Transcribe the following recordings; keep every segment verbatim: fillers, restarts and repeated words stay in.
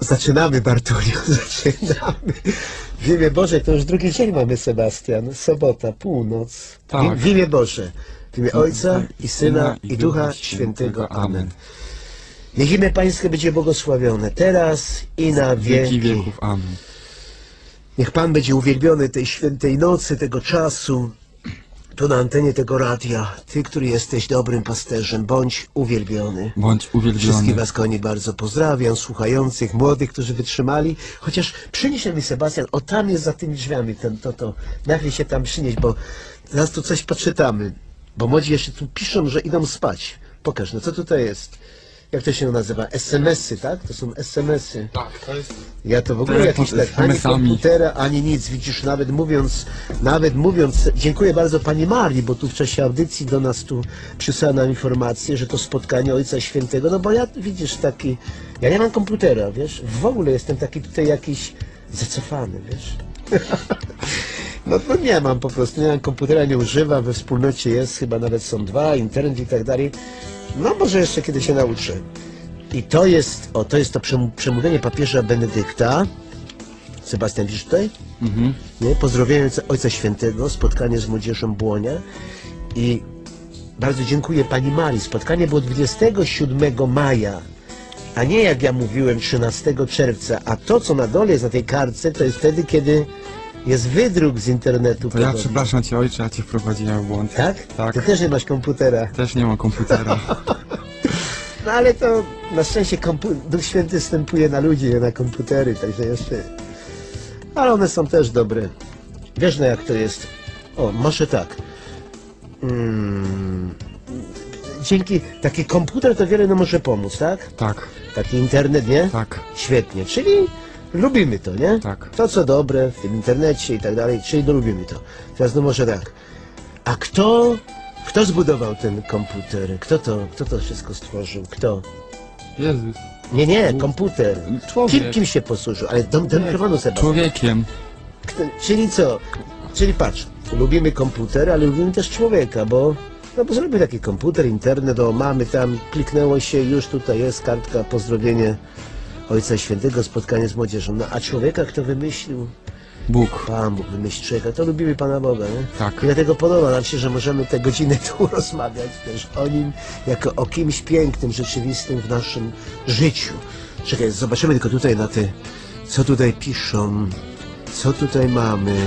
Zaczynamy, Bartoliu, zaczynamy. W imię Boże, to już drugi dzień mamy, Sebastian. Sobota, północ. Tak. W imię Boże. W imię Ojca i Syna i Ducha Świętego. Amen. Niech imię Pańskie będzie błogosławione teraz i na Wieki wieki. wieków. Amen. Niech Pan będzie uwielbiony tej świętej nocy, tego czasu, tu na antenie tego radia. Ty, który jesteś dobrym pasterzem, bądź uwielbiony. Bądź Wszystkich uwielbiony. was, kochani, bardzo pozdrawiam, słuchających, młodych, którzy wytrzymali. Chociaż przynieś mi, Sebastian, o tam jest za tymi drzwiami, ten, to, to, nagle się tam przynieść, bo zaraz tu coś poczytamy. Bo młodzi jeszcze tu piszą, że idą spać. Pokaż, no co tutaj jest? Jak to się nazywa? es em esy, tak? To są es em esy. Tak, to jest... Ja to w ogóle Telefon jakiś z tak, ani es em esami. komputera, ani nic. Widzisz, nawet mówiąc, nawet mówiąc, dziękuję bardzo Pani Marii, bo tu w czasie audycji do nas tu przysłała nam informację, że to spotkanie Ojca Świętego, no bo ja, widzisz, taki, ja nie mam komputera, wiesz, w ogóle jestem taki tutaj jakiś zacofany, wiesz. No to nie mam po prostu, nie mam komputera, nie używam, we wspólnocie jest, chyba nawet są dwa, internet i tak dalej. No może jeszcze kiedy się nauczę. I to jest, o, to jest to przemówienie papieża Benedykta. Sebastian, widzisz tutaj? Mhm. Nie? Pozdrowienie Ojca Świętego, spotkanie z młodzieżą Błonia. I bardzo dziękuję Pani Marii. Spotkanie było dwudziestego siódmego maja, a nie jak ja mówiłem trzynastego czerwca. A to, co na dole jest na tej kartce, to jest wtedy, kiedy jest wydruk z internetu. To ja podobny. przepraszam Cię, ojcze, ja Cię wprowadziłem w błąd. Tak? Tak. Ty też nie masz komputera. Też nie mam komputera. No ale to na szczęście Duch Święty wstępuje na ludzi, nie na komputery, także jeszcze... Ale one są też dobre. Wiesz, no jak to jest? O, może tak. Hmm. Dzięki... Taki komputer to wiele nam może pomóc, tak? Tak, Taki internet, nie? tak, Świetnie. Czyli lubimy to, nie? tak. To, co dobre w tym internecie i tak dalej, czyli no lubimy to. Teraz no może tak. A kto... Kto zbudował ten komputer? Kto to, kto to wszystko stworzył? Kto? Jezus. Nie, nie, komputer. Człowiek. Kim, kim się posłużył? Ale do, do mikrofonu Sebastian. Człowiekiem. Kto, czyli co? Czyli patrz, lubimy komputer, ale lubimy też człowieka, bo no bo zrobił taki komputer, internet, o mamy tam, kliknęło się, już tutaj jest kartka, pozdrowienie Ojca Świętego, spotkanie z młodzieżą. No a człowieka kto wymyślił? Bóg. Pan Bóg wymyślił człowieka, to lubimy Pana Boga, nie? Tak. I dlatego podoba nam się, że możemy te godziny tu rozmawiać też o Nim, jako o kimś pięknym, rzeczywistym w naszym życiu. Czekaj, zobaczymy tylko tutaj na te, co tutaj piszą, co tutaj mamy.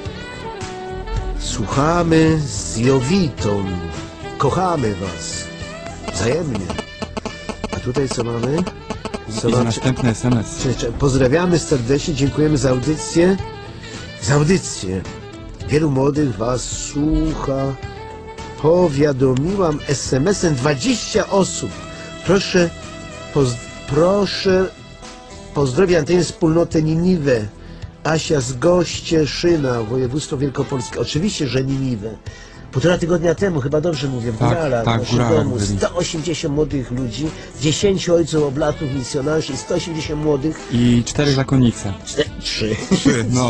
Słuchamy z Jowitą, kochamy Was, wzajemnie. A tutaj co mamy? I następny es em es. Pozdrawiamy serdecznie, dziękujemy za audycję. Za audycję. Wielu młodych Was słucha. Powiadomiłam es em esem dwadzieścia osób. Proszę, poz, proszę, pozdrowię antenie wspólnotę Niniwę. Asia z Gościeszyna, województwo wielkopolskie. Oczywiście, że Niniwę. Półtora tygodnia temu, chyba dobrze mówię, w Tak, Góralach, tak, w naszym Góralach domu, byli. sto osiemdziesiąt młodych ludzi, dziesięciu ojców oblatów, misjonarzy i sto osiemdziesiąt młodych. I cztery zakonnice. Cztery, trzy. Trzy, no.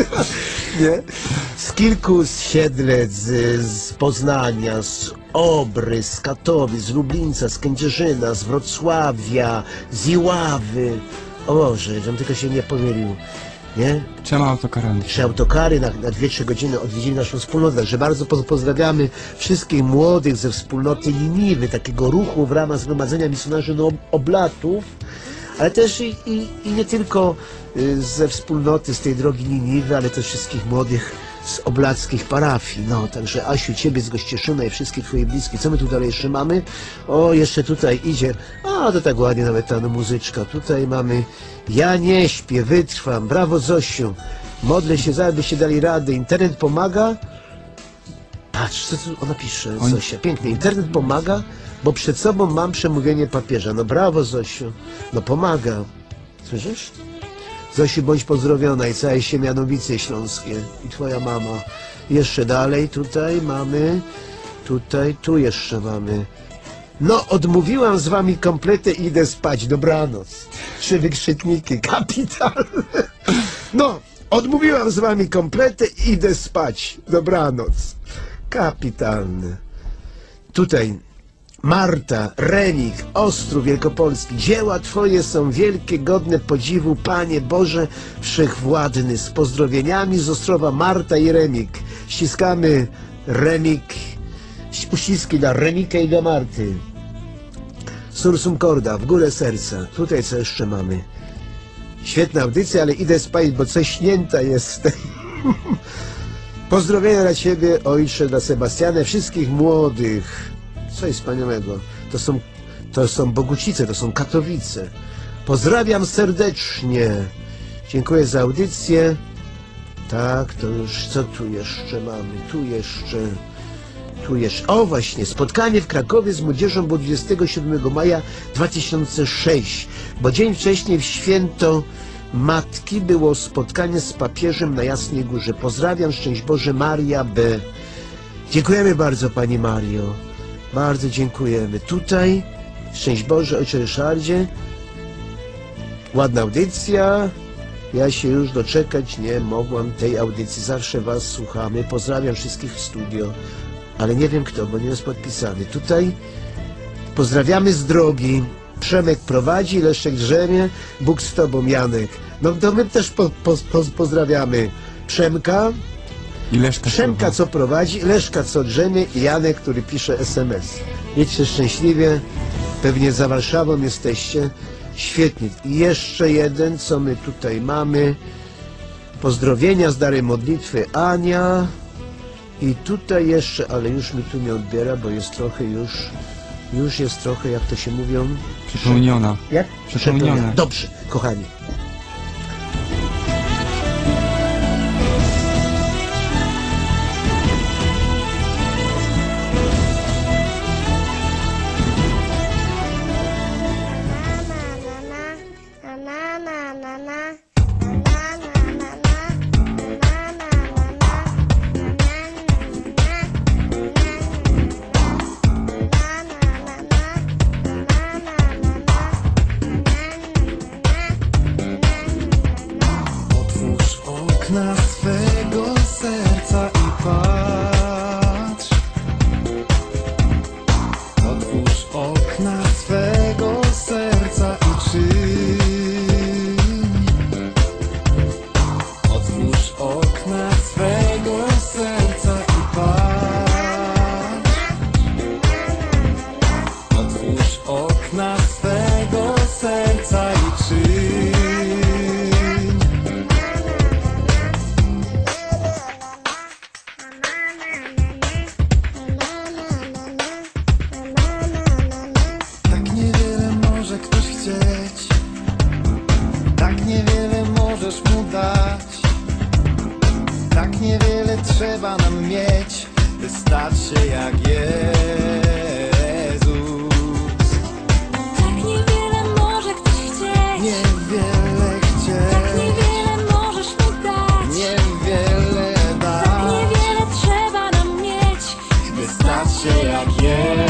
Nie? Z kilku z Siedlec, z, z Poznania, z Obry, z Katowic, z Lublińca, z Kędzierzyna, z Wrocławia, z Iławy. O Boże, żebym tylko się nie pomylił. Nie? Trzema autokarami. Trzy autokary na, na dwie trzy godziny odwiedzili naszą wspólnotę. Także bardzo poz- pozdrawiamy wszystkich młodych ze wspólnoty Niniwy, takiego ruchu w ramach Zgromadzenia Misjonarzy no, Oblatów, ale też i, i, i nie tylko y, ze wspólnoty z tej drogi Niniwy, ale też wszystkich młodych z oblackich parafii. No, także Asiu, Ciebie z Gościeszyna i wszystkich Twoich bliskich. Co my tu dalej jeszcze mamy? O, jeszcze tutaj idzie. A, to tak ładnie nawet ta no, muzyczka. Tutaj mamy Ja nie śpię, wytrwam. Brawo Zosiu. Modlę się, zaraz byście dali radę. Internet pomaga? Patrz, co tu ona pisze, Oni- Zosia. Pięknie. Internet pomaga, bo przed sobą mam przemówienie papieża. No brawo Zosiu. No pomaga. Słyszysz? Zosiu, bądź pozdrowiona i całe Siemianowice Śląskie i twoja mama. Jeszcze dalej, tutaj mamy, tutaj, tu jeszcze mamy. No, odmówiłam z wami kompletę i idę spać. Dobranoc. Trzy wykrzykniki, kapitalne. No, odmówiłam z wami kompletę i idę spać. Dobranoc. Kapitalne. Tutaj Marta, Remik, Ostrów Wielkopolski. Dzieła Twoje są wielkie, godne podziwu, Panie Boże Wszechwładny. Z pozdrowieniami z Ostrowa Marta i Remik. Ściskamy Remik, uściski dla Remika i dla Marty. Sursum Corda, w górę serca. Tutaj co jeszcze mamy? Świetna audycja, ale idę spać, bo ceśnięta jestem. Pozdrowienia dla Ciebie, ojcze, dla Sebastiana, wszystkich młodych. Coś wspaniałego. To są, to są Bogucice, to są Katowice. Pozdrawiam serdecznie. Dziękuję za audycję. Tak, to już co tu jeszcze mamy? Tu jeszcze... Tu jeszcze... O właśnie, spotkanie w Krakowie z młodzieżą było dwudziestego siódmego maja dwa tysiące szóstego, bo dzień wcześniej w święto Matki było spotkanie z papieżem na Jasnej Górze. Pozdrawiam, szczęść Boże, Maria B. Dziękujemy bardzo, Pani Mario. Bardzo dziękujemy. Tutaj, szczęść Boże, Ojcze Ryszardzie. Ładna audycja. Ja się już doczekać nie mogłam tej audycji. Zawsze Was słuchamy. Pozdrawiam wszystkich w studio. Ale nie wiem kto, bo nie jest podpisany. Tutaj pozdrawiamy z drogi. Przemek prowadzi, Leszek drzemie, Bóg z Tobą, Janek. No to my też po, po, po, pozdrawiamy Przemka. I Leszka Przemka, co prowadzi, Leszka, co drzemie i Janek, który pisze es em es. Jedźcie szczęśliwie, pewnie za Warszawą jesteście. Świetnie. I jeszcze jeden, co my tutaj mamy. Pozdrowienia z dary modlitwy Ania. I tutaj jeszcze, ale już mi tu nie odbiera, bo jest trochę już, już jest trochę, jak to się mówią? Przepełniona. Jak? Przepełniona. Dobrze, kochani. Na swego serca i patrz. Otwórz okna swego serca i czyń. Otwórz okna swego serca i patrz. Otwórz okna swego serca i czyń. Tak niewiele trzeba nam mieć, by stać się jak Jezus. Tak niewiele może ktoś chcieć, Niewiele chcieć, tak niewiele możesz mu dać, niewiele tak dać, niewiele trzeba nam mieć, by stać się jak Jezus.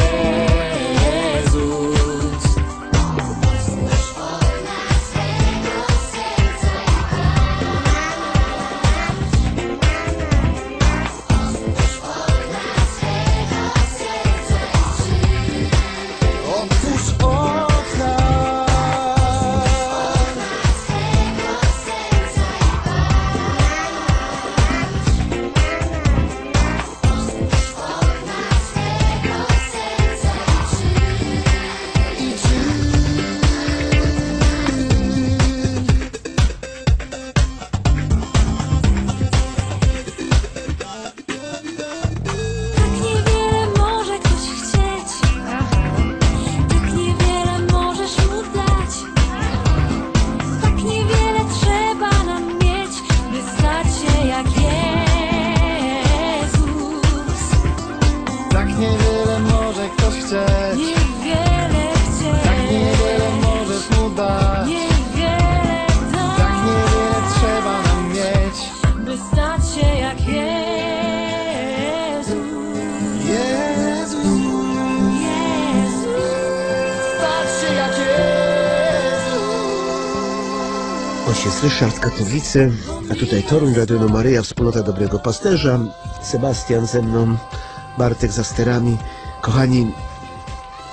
Ojciec Ryszard, Katowice, a tutaj Toruń, Radio Maryja, Wspólnota Dobrego Pasterza, Sebastian ze mną, Bartek za sterami. Kochani,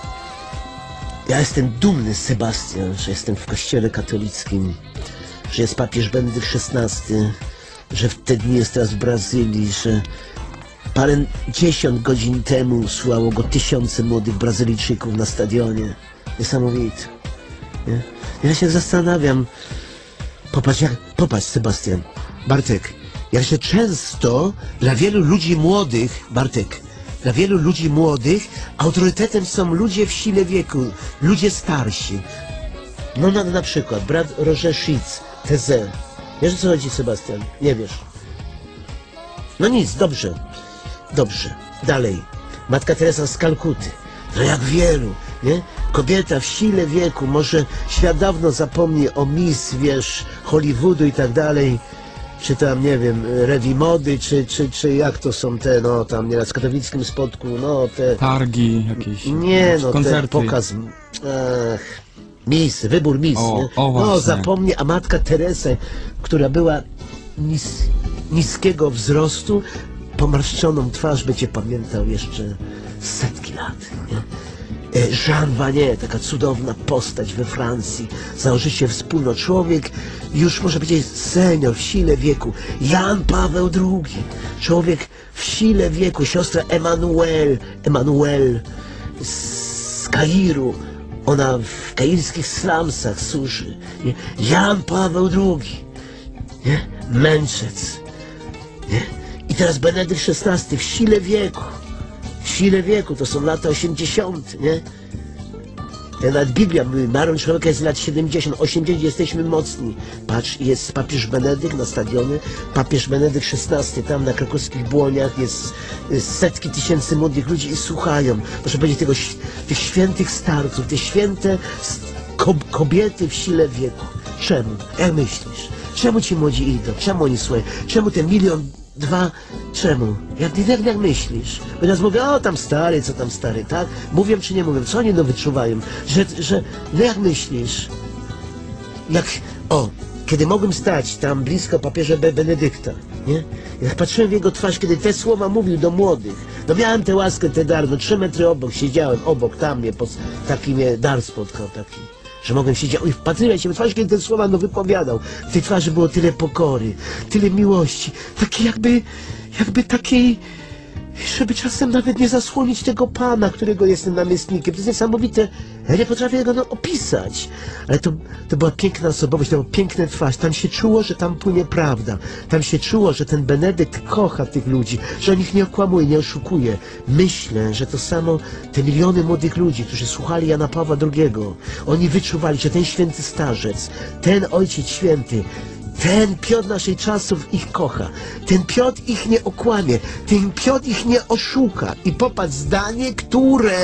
Ja jestem dumny, Sebastian, że jestem w kościele katolickim, że jest papież Benedykt szesnasty, że w te dni jest teraz w Brazylii, że parę dziesiąt godzin temu słuchało go tysiące młodych Brazylijczyków na stadionie. Niesamowite. Nie? Ja się zastanawiam, popatrz, jak, popatrz Sebastian, Bartek, jak się często dla wielu ludzi młodych, Bartek, dla wielu ludzi młodych autorytetem są ludzie w sile wieku, ludzie starsi. No na, na przykład brat Roger Schitz, T Z. Wiesz o co chodzi, Sebastian? Nie wiesz. No nic, dobrze. Dobrze. Dalej. Matka Teresa z Kalkuty. No jak wielu, nie? Kobieta w sile wieku, może świat dawno zapomni o Miss, wiesz, Hollywoodu i tak dalej. Czy tam, nie wiem, rewi mody, czy, czy, czy jak to są te, no tam nieraz w katowickim spotku, no te... Targi jakieś. Nie, no ten koncerty. pokaz... Ach, Miss, wybór Miss, O, nie? o, No właśnie. zapomnie, a matka Teresa, która była nis, niskiego wzrostu, pomarszczoną twarz będzie pamiętał jeszcze setki lat, nie? E, Jean Vanier, taka cudowna postać we Francji, założyciel wspólnot, człowiek już można powiedzieć senior, w sile wieku. Jan Paweł drugi, człowiek w sile wieku, siostra Emanuel, Emanuel z Kairu, ona w kairskich slumsach służy. Nie? Jan Paweł drugi, nie? Mędrzec. Nie? I teraz Benedykt szesnasty w sile wieku. W sile wieku, to są lata osiemdziesiąte, nie? Ja nawet Biblia mówi, marą człowieka jest lat siedemdziesiąt, osiemdziesiąt, jesteśmy mocni. Patrz, jest papież Benedykt na stadionie, papież Benedykt szesnasty, tam na krakowskich Błoniach jest, jest setki tysięcy młodych ludzi i słuchają. Proszę powiedzieć, tego, tych świętych starców, te święte ko kobiety w sile wieku. Czemu? Jak myślisz? Czemu ci młodzi idą? Czemu oni słuchają? Czemu ten milion Dwa, czemu? Jak, jak, jak myślisz? Bo nas mówią, o tam stary, co tam stary, tak? Mówią czy nie mówią? Co oni no wyczuwają? Że, że, no jak myślisz? Jak, o, kiedy mogłem stać tam blisko papieża Be Benedykta, nie? Jak patrzyłem w jego twarz, kiedy te słowa mówił do młodych, no miałem tę łaskę, tę dar, no trzy metry obok, siedziałem obok, tam mnie, pod, taki mnie dar spotkał, taki. Że mogłem siedzieć i wpatrywać się w twarz, kiedy te słowa no wypowiadał. W tej twarzy było tyle pokory, tyle miłości, takiej jakby, jakby takiej, żeby czasem nawet nie zasłonić tego Pana, którego jestem namiestnikiem. To jest niesamowite, ja nie potrafię go no, opisać. Ale to, to była piękna osobowość, to była piękna twarz. Tam się czuło, że tam płynie prawda. Tam się czuło, że ten Benedykt kocha tych ludzi, że on ich nie okłamuje, nie oszukuje. Myślę, że to samo te miliony młodych ludzi, którzy słuchali Jana Pawła drugiego, oni wyczuwali, że ten święty starzec, ten Ojciec Święty, ten Piotr naszych czasów ich kocha. Ten Piotr ich nie okłamie. Ten Piotr ich nie oszuka. I popatrz, zdanie, które...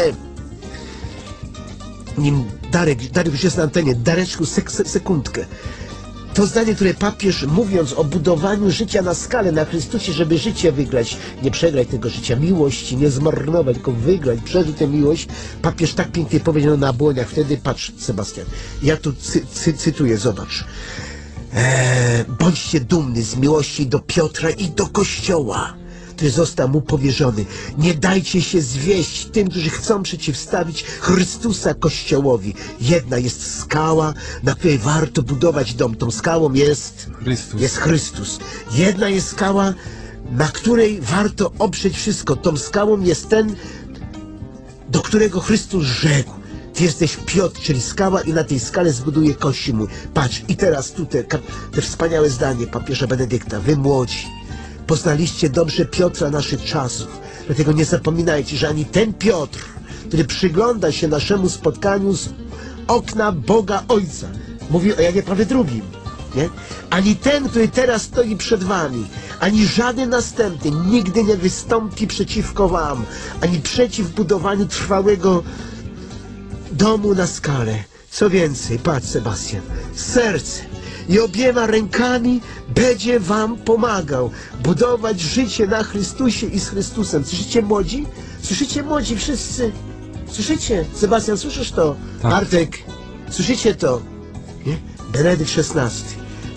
Nim Darek, Darek już jest na antenie, Dareczku, sek, sekundkę. To zdanie, które papież, mówiąc o budowaniu życia na skalę, na Chrystusie, żeby życie wygrać, nie przegrać tego życia, miłości, nie zmarnować, tylko wygrać, przeżyć tę miłość, papież tak pięknie powiedział na Błoniach. Wtedy, patrz, Sebastian, ja tu cy, cy, cytuję, zobacz. Eee, bądźcie dumni z miłości do Piotra i do Kościoła, który został mu powierzony. Nie dajcie się zwieść tym, którzy chcą przeciwstawić Chrystusa Kościołowi. Jedna jest skała, na której warto budować dom. Tą skałą jest Chrystus. jest Chrystus. Jedna jest skała, na której warto oprzeć wszystko. Tą skałą jest ten, do którego Chrystus rzekł: Ty jesteś Piotr, czyli skała, i na tej skale zbuduje Kościół mój. Patrz, i teraz tu te, te wspaniałe zdanie papieża Benedykta. Wy młodzi, poznaliście dobrze Piotra naszych czasów. Dlatego nie zapominajcie, że ani ten Piotr, który przygląda się naszemu spotkaniu z okna Boga Ojca, mówi o Janie Pawle drugim, nie? Ani ten, który teraz stoi przed wami, ani żaden następny nigdy nie wystąpi przeciwko wam, ani przeciw budowaniu trwałego domu na skalę. Co więcej, patrz, Sebastian, serce i obiema rękami będzie wam pomagał budować życie na Chrystusie i z Chrystusem. Słyszycie, młodzi? Słyszycie, młodzi wszyscy? Słyszycie? Sebastian, słyszysz to? Tak. Bartek, słyszycie to? Nie? Benedykt szesnasty.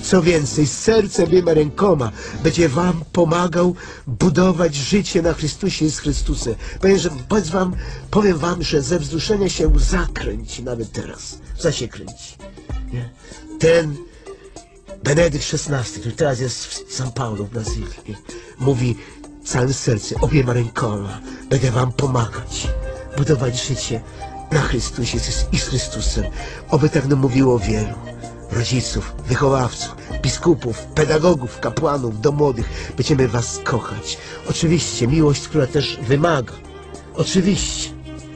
Co więcej, z sercem, wiema rękoma będzie wam pomagał budować życie na Chrystusie i z Chrystusem. Powiem, że, powiedz wam, powiem wam, że ze wzruszenia się łza kręci nawet teraz. Łza się kręci. Nie? Ten Benedykt szesnasty, który teraz jest w San Paulo w Brazylii, mówi całym sercem, obiema rękoma będę wam pomagać budować życie na Chrystusie i z Chrystusem. Oby tak nam mówiło wielu rodziców, wychowawców, biskupów, pedagogów, kapłanów, do młodych. Będziemy was kochać. Oczywiście miłość, która też wymaga. Oczywiście.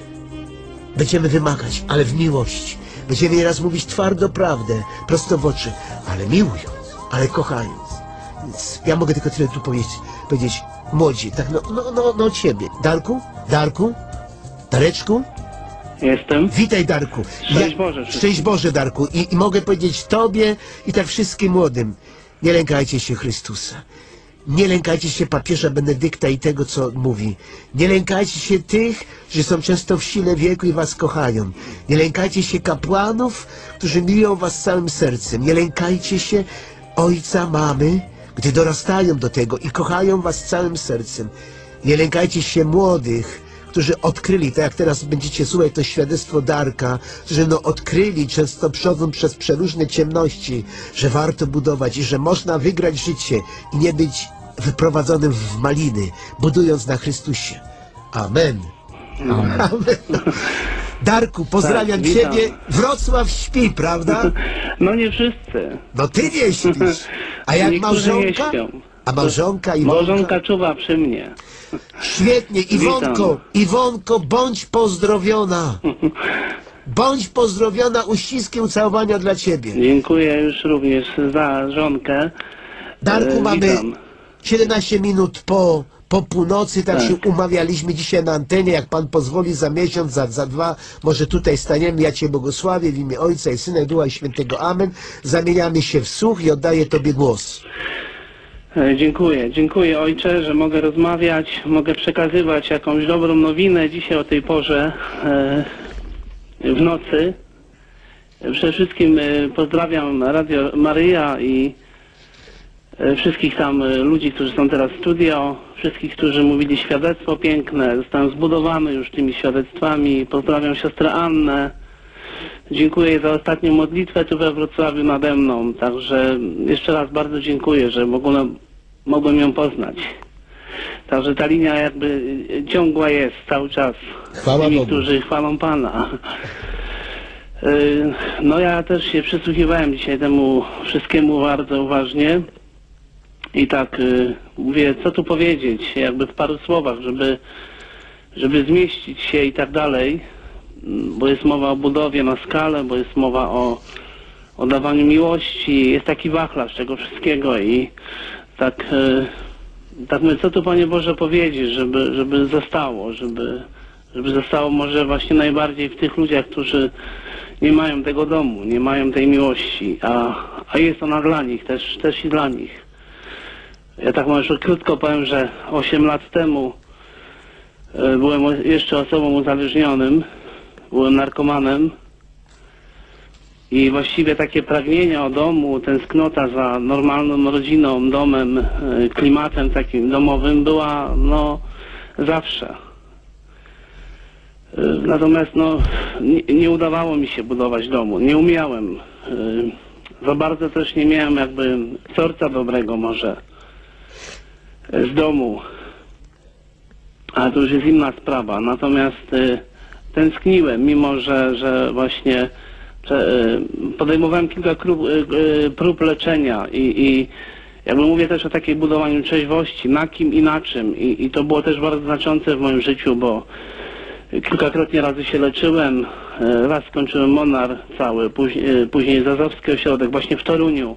Będziemy wymagać, ale w miłości. Będziemy nieraz mówić twardo prawdę, prosto w oczy, ale miłując, ale kochając. Więc ja mogę tylko tyle tu powiedzieć, powiedzieć młodzi, tak no, no, no, no ciebie. Darku? Darku? Dareczku? Jestem. Witaj, Darku. Szczęść Boże wszystkim. Szczęść Boże, Darku. I, I mogę powiedzieć tobie i tak wszystkim młodym, nie lękajcie się Chrystusa. Nie lękajcie się papieża Benedykta i tego, co mówi. Nie lękajcie się tych, którzy są często w sile wieku i was kochają. Nie lękajcie się kapłanów, którzy miłują was całym sercem. Nie lękajcie się ojca, mamy, gdy dorastają do tego i kochają was całym sercem. Nie lękajcie się młodych, którzy odkryli, tak jak teraz będziecie słuchać to świadectwo Darka, którzy no odkryli, często przodzą przez przeróżne ciemności, że warto budować i że można wygrać życie i nie być wyprowadzonym w maliny, budując na Chrystusie. Amen. Amen. Amen. Darku, pozdrawiam Tak, witam. ciebie. Wrocław śpi, prawda? No nie wszyscy. No ty nie śpisz. A jak Niektórzy nie małżonka? śpią. A małżonka i Małżonka czuwa przy mnie. Świetnie. Iwonko, Iwonko, bądź pozdrowiona. Bądź pozdrowiona, uściskiem ucałowania dla ciebie. Dziękuję już również za żonkę. Darku, E, mamy witam. siedemnaście minut po, po północy, tak, Tak. się umawialiśmy dzisiaj na antenie, jak pan pozwoli, za miesiąc, za, za dwa, może tutaj staniemy, ja cię błogosławię w imię Ojca i Syna i Ducha Świętego. Amen. Zamieniamy się w słuch i oddaję tobie głos. E, Dziękuję. Dziękuję Ojcze, że mogę rozmawiać, mogę przekazywać jakąś dobrą nowinę dzisiaj o tej porze e, w nocy. Przede wszystkim e, pozdrawiam Radio Maryja i e, wszystkich tam e, ludzi, którzy są teraz w studio, wszystkich, którzy mówili świadectwo piękne. Zostałem zbudowany już tymi świadectwami. Pozdrawiam siostrę Annę. Dziękuję jej za ostatnią modlitwę tu we Wrocławiu nade mną. Także jeszcze raz bardzo dziękuję, że mogłem, mogłem ją poznać. Także ta linia jakby ciągła jest cały czas. Chwała Tymi, Bogu. którzy chwalą Pana. Y, No ja też się przysłuchiwałem dzisiaj temu wszystkiemu bardzo uważnie. I tak y, mówię, co tu powiedzieć, jakby w paru słowach, żeby, żeby zmieścić się i tak dalej. Bo jest mowa o budowie na skalę, bo jest mowa o, o dawaniu miłości, jest taki wachlarz tego wszystkiego i tak, e, tak mówię, co tu Panie Boże powiedzieć, żeby, żeby zostało, żeby, żeby zostało może właśnie najbardziej w tych ludziach, którzy nie mają tego domu, nie mają tej miłości, a, a jest ona dla nich, też, też i dla nich. Ja tak może krótko powiem, że osiem lat temu e, byłem jeszcze osobą uzależnionym. Byłem narkomanem i właściwie takie pragnienie o domu, tęsknota za normalną rodziną, domem, e, klimatem takim domowym była no zawsze. E, Natomiast no nie, nie udawało mi się budować domu, nie umiałem. E, Za bardzo też nie miałem jakby wzorca dobrego może e, z domu. Ale to już jest inna sprawa. Natomiast e, tęskniłem, mimo że, że właśnie podejmowałem kilka prób, prób leczenia i, i jakby mówię też o takiej budowaniu trzeźwości, na kim i na czym i, i to było też bardzo znaczące w moim życiu, bo kilkakrotnie razy się leczyłem, raz skończyłem Monar cały, później, później Zazowski Ośrodek właśnie w Toruniu,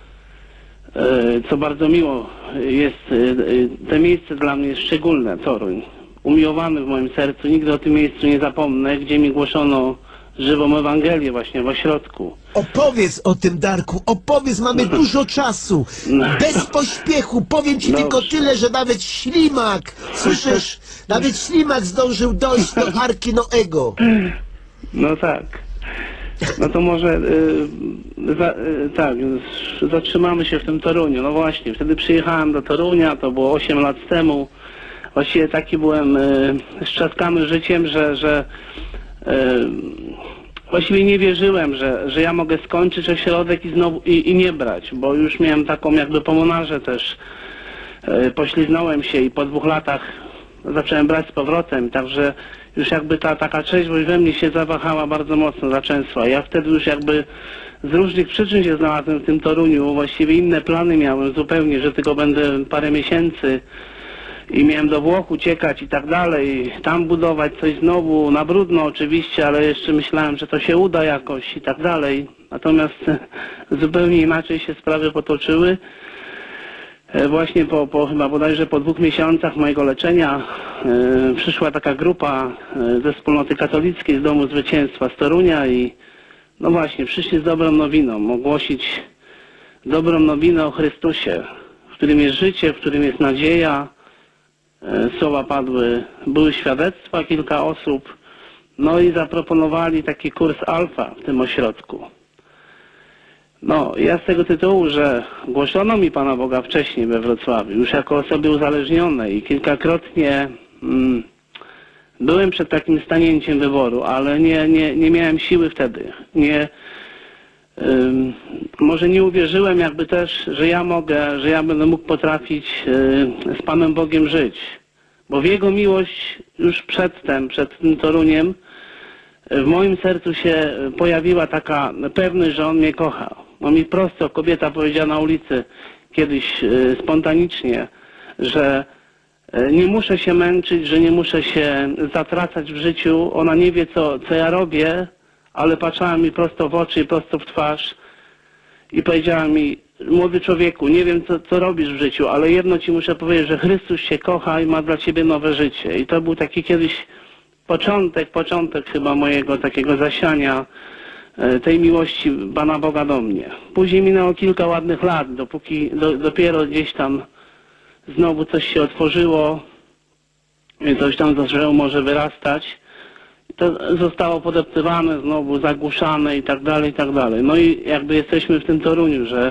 co bardzo miło jest, to miejsce dla mnie jest szczególne, Toruń. Umiłowany w moim sercu, nigdy o tym miejscu nie zapomnę, gdzie mi głoszono żywą Ewangelię właśnie w ośrodku. Opowiedz o tym, Darku, opowiedz, mamy dużo czasu. Bez pośpiechu, powiem ci Dobrze. tylko tyle, że nawet ślimak, słyszysz, nawet ślimak zdążył dojść do Arki Noego. No tak. No to może y, za, y, tak, zatrzymamy się w tym Toruniu. No właśnie, wtedy przyjechałem do Torunia, to było osiem lat temu. Właściwie taki byłem y, strzaskany życiem, że, że y, właściwie nie wierzyłem, że, że ja mogę skończyć ośrodek i znowu i, i nie brać, bo już miałem taką jakby pomonarzę też. Y, pośliznąłem się i po dwóch latach zacząłem brać z powrotem, także już jakby ta taka trzeźwość we mnie się zawahała bardzo mocno, zaczęsła. Ja wtedy już jakby z różnych przyczyn się znalazłem w tym Toruniu, właściwie inne plany miałem zupełnie, że tylko będę parę miesięcy i miałem do Włoch uciekać i tak dalej, tam budować coś znowu, na brudno oczywiście, ale jeszcze myślałem, że to się uda jakoś i tak dalej. Natomiast zupełnie inaczej się sprawy potoczyły. Właśnie po, po chyba bodajże po dwóch miesiącach mojego leczenia e, przyszła taka grupa e, ze wspólnoty katolickiej z Domu Zwycięstwa z Torunia i no właśnie, przyszli z dobrą nowiną, ogłosić dobrą nowinę o Chrystusie, w którym jest życie, w którym jest nadzieja. E, słowa padły, były świadectwa, kilka osób, no i zaproponowali taki kurs alfa w tym ośrodku. No, ja z tego tytułu, że głoszono mi Pana Boga wcześniej we Wrocławiu, już jako osobie uzależnionej i kilkakrotnie mm, byłem przed takim stanięciem wyboru, ale nie, nie, nie miałem siły wtedy. Nie, ym, może nie uwierzyłem jakby też, że ja mogę, że ja będę mógł potrafić y, z Panem Bogiem żyć. Bo w Jego miłość już przedtem, przed tym Toruniem, w moim sercu się pojawiła taka pewność, że On mnie kocha. On mi prosto, kobieta powiedziała na ulicy kiedyś y, spontanicznie, że y, nie muszę się męczyć, że nie muszę się zatracać w życiu. Ona nie wie, co, co ja robię, ale patrzyła mi prosto w oczy i prosto w twarz i powiedziała mi: młody człowieku, nie wiem, co, co robisz w życiu, ale jedno ci muszę powiedzieć, że Chrystus się kocha i ma dla ciebie nowe życie. I to był taki kiedyś początek, początek chyba mojego takiego zasiania tej miłości Pana Boga do mnie. Później minęło kilka ładnych lat, dopóki do, dopiero gdzieś tam znowu coś się otworzyło, coś tam zaczęło może wyrastać. To zostało podeptywane, znowu zagłuszane i tak dalej, i tak dalej. No i jakby jesteśmy w tym Toruniu, że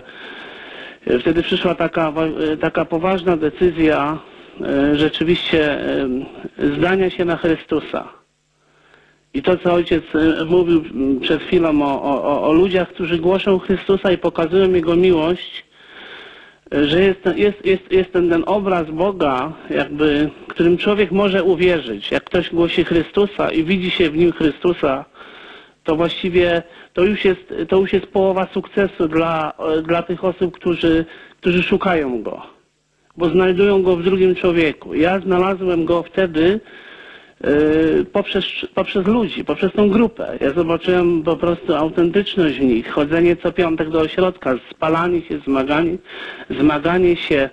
wtedy przyszła taka, taka poważna decyzja rzeczywiście zdania się na Chrystusa. I to, co ojciec mówił przed chwilą o, o, o ludziach, którzy głoszą Chrystusa i pokazują Jego miłość, że jest, jest, jest, jest ten, ten obraz Boga, jakby, którym człowiek może uwierzyć. Jak ktoś głosi Chrystusa i widzi się w nim Chrystusa, to właściwie to już jest, to już jest połowa sukcesu dla, dla tych osób, którzy, którzy szukają Go. Bo znajdują Go w drugim człowieku. Ja znalazłem Go wtedy yy, poprzez, poprzez ludzi, poprzez tą grupę. Ja zobaczyłem po prostu autentyczność w nich. Chodzenie co piątek do ośrodka, spalanie się, zmaganie, zmaganie się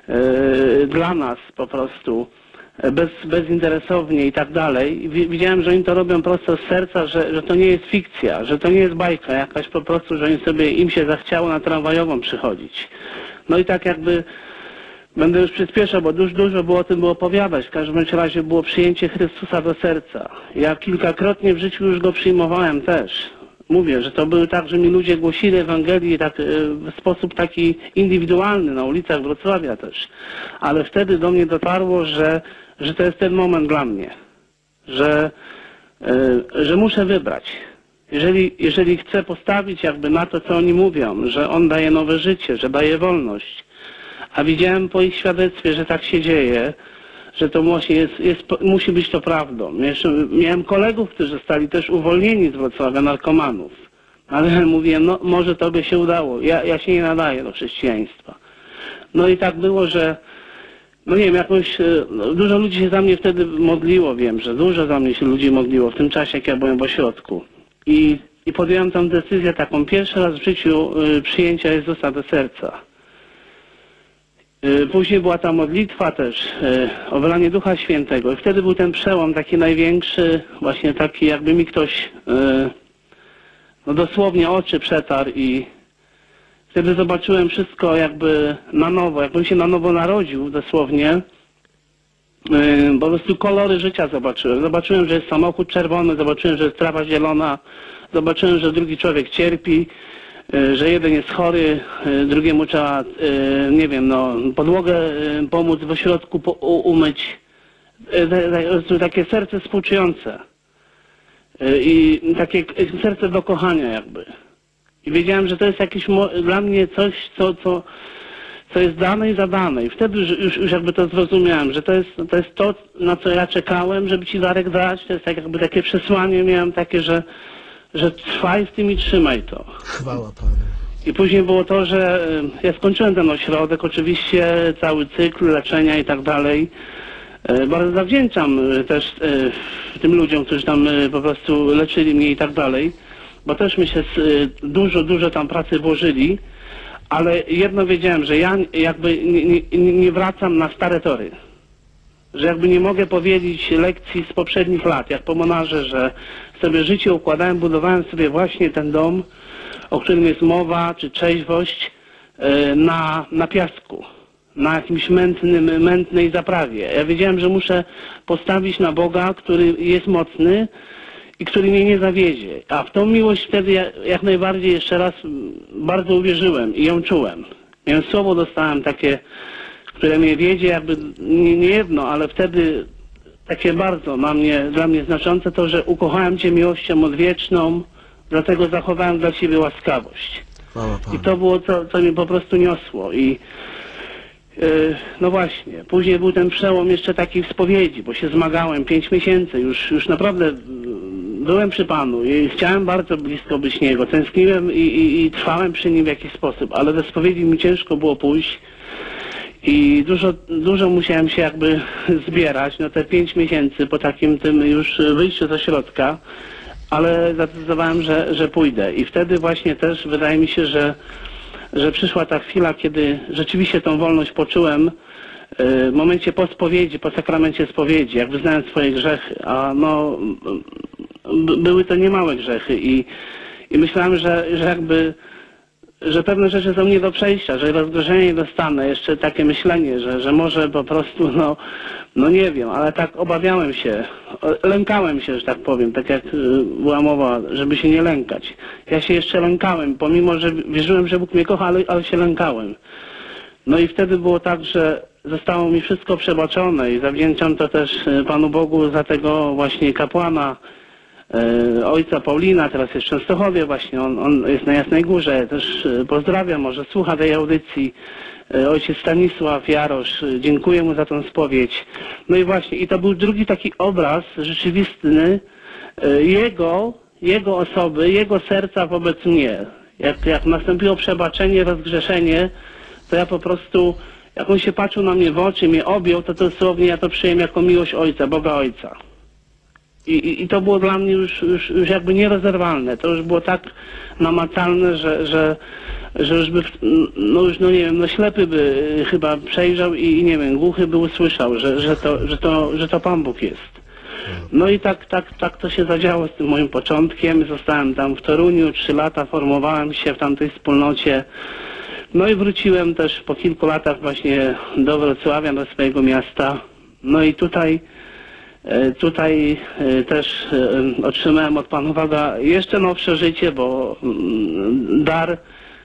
yy, dla nas po prostu. Bez, bezinteresownie i tak dalej. Widziałem, że oni to robią prosto z serca, że, że to nie jest fikcja, że to nie jest bajka jakaś po prostu, że oni sobie, im się zachciało na tramwajową przychodzić. No i tak jakby będę już przyspieszał, bo dużo, dużo było o tym było opowiadać. W każdym razie było przyjęcie Chrystusa do serca. Ja kilkakrotnie w życiu już Go przyjmowałem też. Mówię, że to były tak, że mi ludzie głosili Ewangelii tak, w sposób taki indywidualny, na ulicach Wrocławia też. Ale wtedy do mnie dotarło, że, że to jest ten moment dla mnie. Że, yy, że muszę wybrać. Jeżeli, jeżeli chcę postawić jakby na to, co oni mówią, że On daje nowe życie, że daje wolność, a widziałem po ich świadectwie, że tak się dzieje, że to właśnie jest, jest, musi być to prawdą. Jeszcze miałem kolegów, którzy zostali też uwolnieni z Wrocławia, narkomanów. Ale mówiłem, no może to by się udało. Ja, ja się nie nadaję do chrześcijaństwa. No i tak było, że no nie wiem, jakoś no, dużo ludzi się za mnie wtedy modliło, wiem, że dużo za mnie się ludzi modliło w tym czasie, jak ja byłem w ośrodku. I, i podjąłem tę decyzję taką pierwszy raz w życiu y, przyjęcia Jezusa do serca. Później była ta modlitwa też o wylanie Ducha Świętego i wtedy był ten przełom taki największy, właśnie taki jakby mi ktoś no dosłownie oczy przetarł i wtedy zobaczyłem wszystko jakby na nowo, jakbym się na nowo narodził dosłownie Yy, po prostu kolory życia zobaczyłem. Zobaczyłem, że jest samochód czerwony, zobaczyłem, że jest trawa zielona, zobaczyłem, że drugi człowiek cierpi, yy, że jeden jest chory, yy, drugiemu trzeba, yy, nie wiem, no, podłogę yy, pomóc w ośrodku po, u, umyć. Yy, takie serce współczujące. Yy, I takie serce do kochania jakby. I wiedziałem, że to jest jakieś mo- dla mnie coś, co, co co jest dane i zadane. I wtedy już, już, już jakby to zrozumiałem, że to jest, to jest to, na co ja czekałem, żeby ci Darek dać. To jest tak jakby takie przesłanie miałem takie, że, że trwaj z tym i trzymaj to. Chwała Panu. I później było to, że y, ja skończyłem ten ośrodek, oczywiście cały cykl leczenia i tak dalej. Y, Bardzo zawdzięczam y, też y, tym ludziom, którzy tam y, po prostu leczyli mnie i tak dalej, bo też my się s- y, dużo, dużo tam pracy włożyli. Ale jedno wiedziałem, że ja jakby nie, nie, nie wracam na stare tory. Że jakby nie mogę powiedzieć lekcji z poprzednich lat, jak po Monarze, że sobie życie układałem, budowałem sobie właśnie ten dom, o którym jest mowa, czy trzeźwość, yy, na, na piasku, na jakimś mętnym, mętnej zaprawie. Ja wiedziałem, że muszę postawić na Boga, który jest mocny, i który mnie nie zawiedzie. A w tą miłość wtedy ja, jak najbardziej jeszcze raz m, bardzo uwierzyłem i ją czułem. Miałem słowo, dostałem takie, które mnie wiedzie, jakby nie, nie jedno, ale wtedy takie bardzo na mnie, dla mnie znaczące to, że ukochałem Cię miłością odwieczną, dlatego zachowałem dla Ciebie łaskawość. Chwała Panu. I to było to, co mnie po prostu niosło. I Yy, no właśnie, później był ten przełom jeszcze taki w spowiedzi, bo się zmagałem pięć miesięcy, już, już naprawdę yy, byłem przy Panu i chciałem bardzo blisko być Niego, tęskniłem i, i, i trwałem przy Nim w jakiś sposób, ale ze spowiedzi mi ciężko było pójść i dużo, dużo musiałem się jakby zbierać, no te pięć miesięcy po takim tym już wyjściu z ośrodka, ale zdecydowałem, że, że pójdę i wtedy właśnie też wydaje mi się, że że przyszła ta chwila, kiedy rzeczywiście tą wolność poczułem w momencie po spowiedzi, po sakramencie spowiedzi, jak wyznałem swoje grzechy, a no b- były to niemałe grzechy i, i myślałem, że, że jakby że pewne rzeczy są nie do przejścia, że rozgrzeszenia nie dostanę, jeszcze takie myślenie, że, że może po prostu, no, no nie wiem, ale tak obawiałem się, lękałem się, że tak powiem, tak jak była mowa, żeby się nie lękać. Ja się jeszcze lękałem, pomimo, że wierzyłem, że Bóg mnie kocha, ale, ale się lękałem. No i wtedy było tak, że zostało mi wszystko przebaczone i zawdzięczam to też Panu Bogu za tego właśnie kapłana, e, ojca Paulina, teraz jest w Częstochowie właśnie, on, on jest na Jasnej Górze, też e, pozdrawiam, może słucha tej audycji, e, ojciec Stanisław Jarosz, e, dziękuję mu za tą spowiedź. No i właśnie, i to był drugi taki obraz rzeczywisty e, jego, jego osoby, jego serca wobec mnie. Jak, jak nastąpiło przebaczenie, rozgrzeszenie, to ja po prostu, jak on się patrzył na mnie w oczy, mnie objął, to dosłownie ja to przyjąłem jako miłość Ojca, Boga Ojca. I, i, i to było dla mnie już, już, już jakby nierozerwalne. To już było tak namacalne, że, że, że już by, no już no nie wiem, no ślepy by chyba przejrzał i, i nie wiem, głuchy by usłyszał, że, że, to, że, to, że to Pan Bóg jest. No i tak, tak, tak to się zadziało z tym moim początkiem. Zostałem tam w Toruniu, trzy lata, formowałem się w tamtej wspólnocie. No i wróciłem też po kilku latach właśnie do Wrocławia, do swojego miasta. No i tutaj, tutaj też otrzymałem od Pana Boga jeszcze nowsze życie, bo dar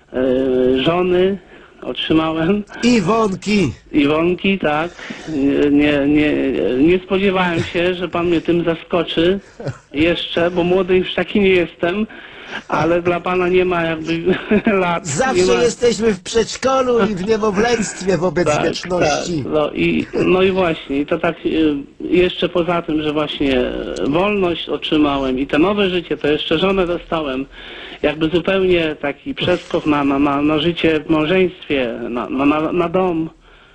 żony otrzymałem. Iwonki! Iwonki, tak. Nie, nie, nie spodziewałem się, że Pan mnie tym zaskoczy jeszcze, bo młody już taki nie jestem, ale dla Pana nie ma jakby lat. Zawsze nie ma... jesteśmy w przedszkolu i w niemowlęctwie wobec tak, wieczności. Tak. No, i, no i właśnie, i to tak y, jeszcze poza tym, że właśnie wolność otrzymałem i te nowe życie, to jeszcze żonę dostałem. Jakby zupełnie taki przeskok na, na, na, na życie w małżeństwie, na, na, na dom.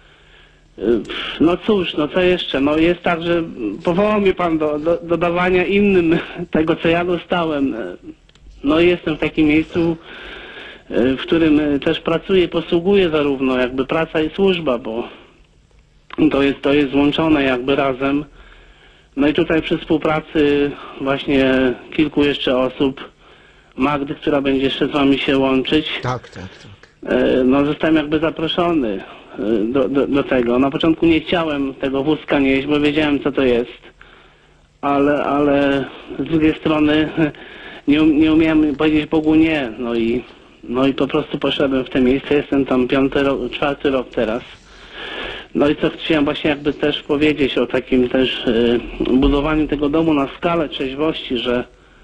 No cóż, no co jeszcze? No jest tak, że powołał mnie Pan do, do, do dawania innym tego, co ja dostałem. No i jestem w takim miejscu, w którym też pracuję, posługuję zarówno jakby praca i służba, bo to jest, to jest złączone jakby razem. No i tutaj przy współpracy właśnie kilku jeszcze osób, Magdy, która będzie jeszcze z Wami się łączyć. Tak, tak, tak. No zostałem jakby zaproszony. y, do, do, do tego. Na początku nie chciałem tego wózka nieść, bo wiedziałem, co to jest. Ale, ale z drugiej strony nie, um- nie umiałem powiedzieć Bogu nie. No i, no i po prostu poszedłem w te miejsce. Jestem tam piąty rok, czwarty rok teraz. No i co chciałem właśnie jakby też powiedzieć o takim też y, budowaniu tego domu na skalę trzeźwości, że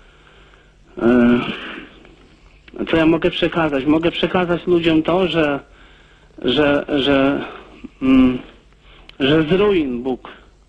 y, co ja mogę przekazać? Mogę przekazać ludziom to, że że, że, mm, że z ruin Bóg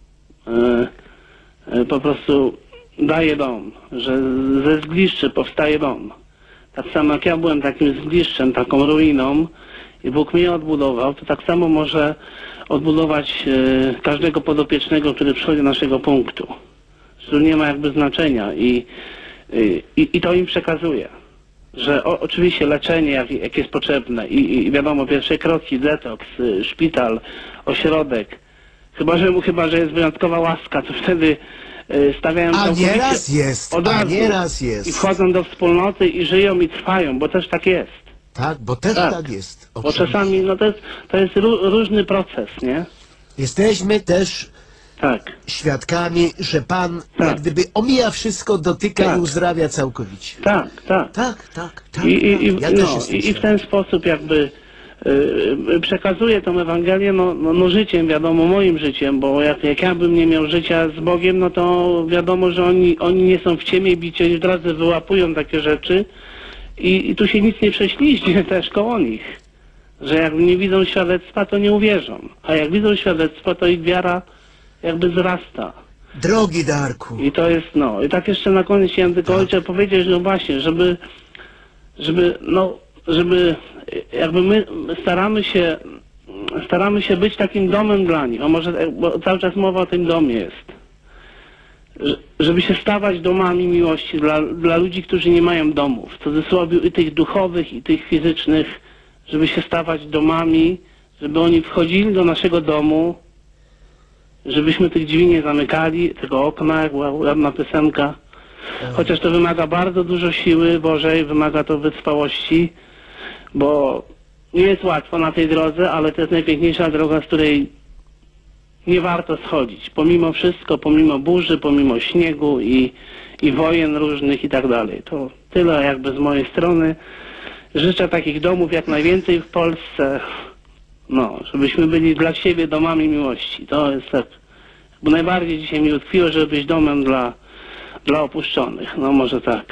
y, y, po prostu daje dom, że ze zgliszczy powstaje dom. Tak samo jak ja byłem takim zgliszczem, taką ruiną i Bóg mnie odbudował, to tak samo może odbudować y, każdego podopiecznego, który przychodzi do naszego punktu. To nie ma jakby znaczenia i, y, i, i to im przekazuje. Że o, oczywiście leczenie, jak, jak jest potrzebne i, i wiadomo, pierwsze kroki, detoks, y, szpital, ośrodek. Chyba, że chyba, że jest wyjątkowa łaska, to wtedy y, stawiają A całkowicie nieraz jest, od a razu. nieraz I jest. wchodzą do wspólnoty i żyją i trwają, bo też tak jest. Tak, bo też Tak. tak, jest. Bo Oczywiście. czasami, no to jest, to jest ró, różny proces, nie? Jesteśmy też Tak. świadkami, że Pan Tak. jak gdyby omija wszystko, dotyka Tak. i uzdrawia całkowicie. Tak, tak. Tak, tak, tak. I, i, i, tak. Ja też no, jestem i, i w świadkiem. ten sposób jakby y, przekazuję tą Ewangelię, no, no, no życiem, wiadomo, moim życiem, bo jak, jak ja bym nie miał życia z Bogiem, no to wiadomo, że oni, oni nie są w ciemię bici, oni od razu wyłapują takie rzeczy i, i tu się nic nie prześliźnie też koło nich. Że jak nie widzą świadectwa, to nie uwierzą. A jak widzą świadectwo, to ich wiara jakby wzrasta. Drogi Darku, I to jest, no, i tak jeszcze na koniec chciałem tylko ojcze powiedzieć, no właśnie, żeby, żeby, no, żeby, jakby my staramy się, staramy się być takim domem dla nich, a może, bo cały czas mowa o tym domie jest. Że- Żeby się stawać domami miłości dla, dla ludzi, którzy nie mają domów, w cudzysłowie i tych duchowych, i tych fizycznych, żeby się stawać domami, żeby oni wchodzili do naszego domu, żebyśmy tych drzwi nie zamykali, tego okna, jak była ładna piosenka. Chociaż to wymaga bardzo dużo siły Bożej, wymaga to wytrwałości, bo nie jest łatwo na tej drodze, ale to jest najpiękniejsza droga, z której nie warto schodzić. Pomimo wszystko, pomimo burzy, pomimo śniegu i, i wojen różnych i tak dalej. To tyle jakby z mojej strony. Życzę takich domów jak najwięcej w Polsce. No, żebyśmy byli dla siebie domami miłości. To jest tak, bo najbardziej dzisiaj mi utkwiło, żeby być domem dla, dla opuszczonych. No może tak.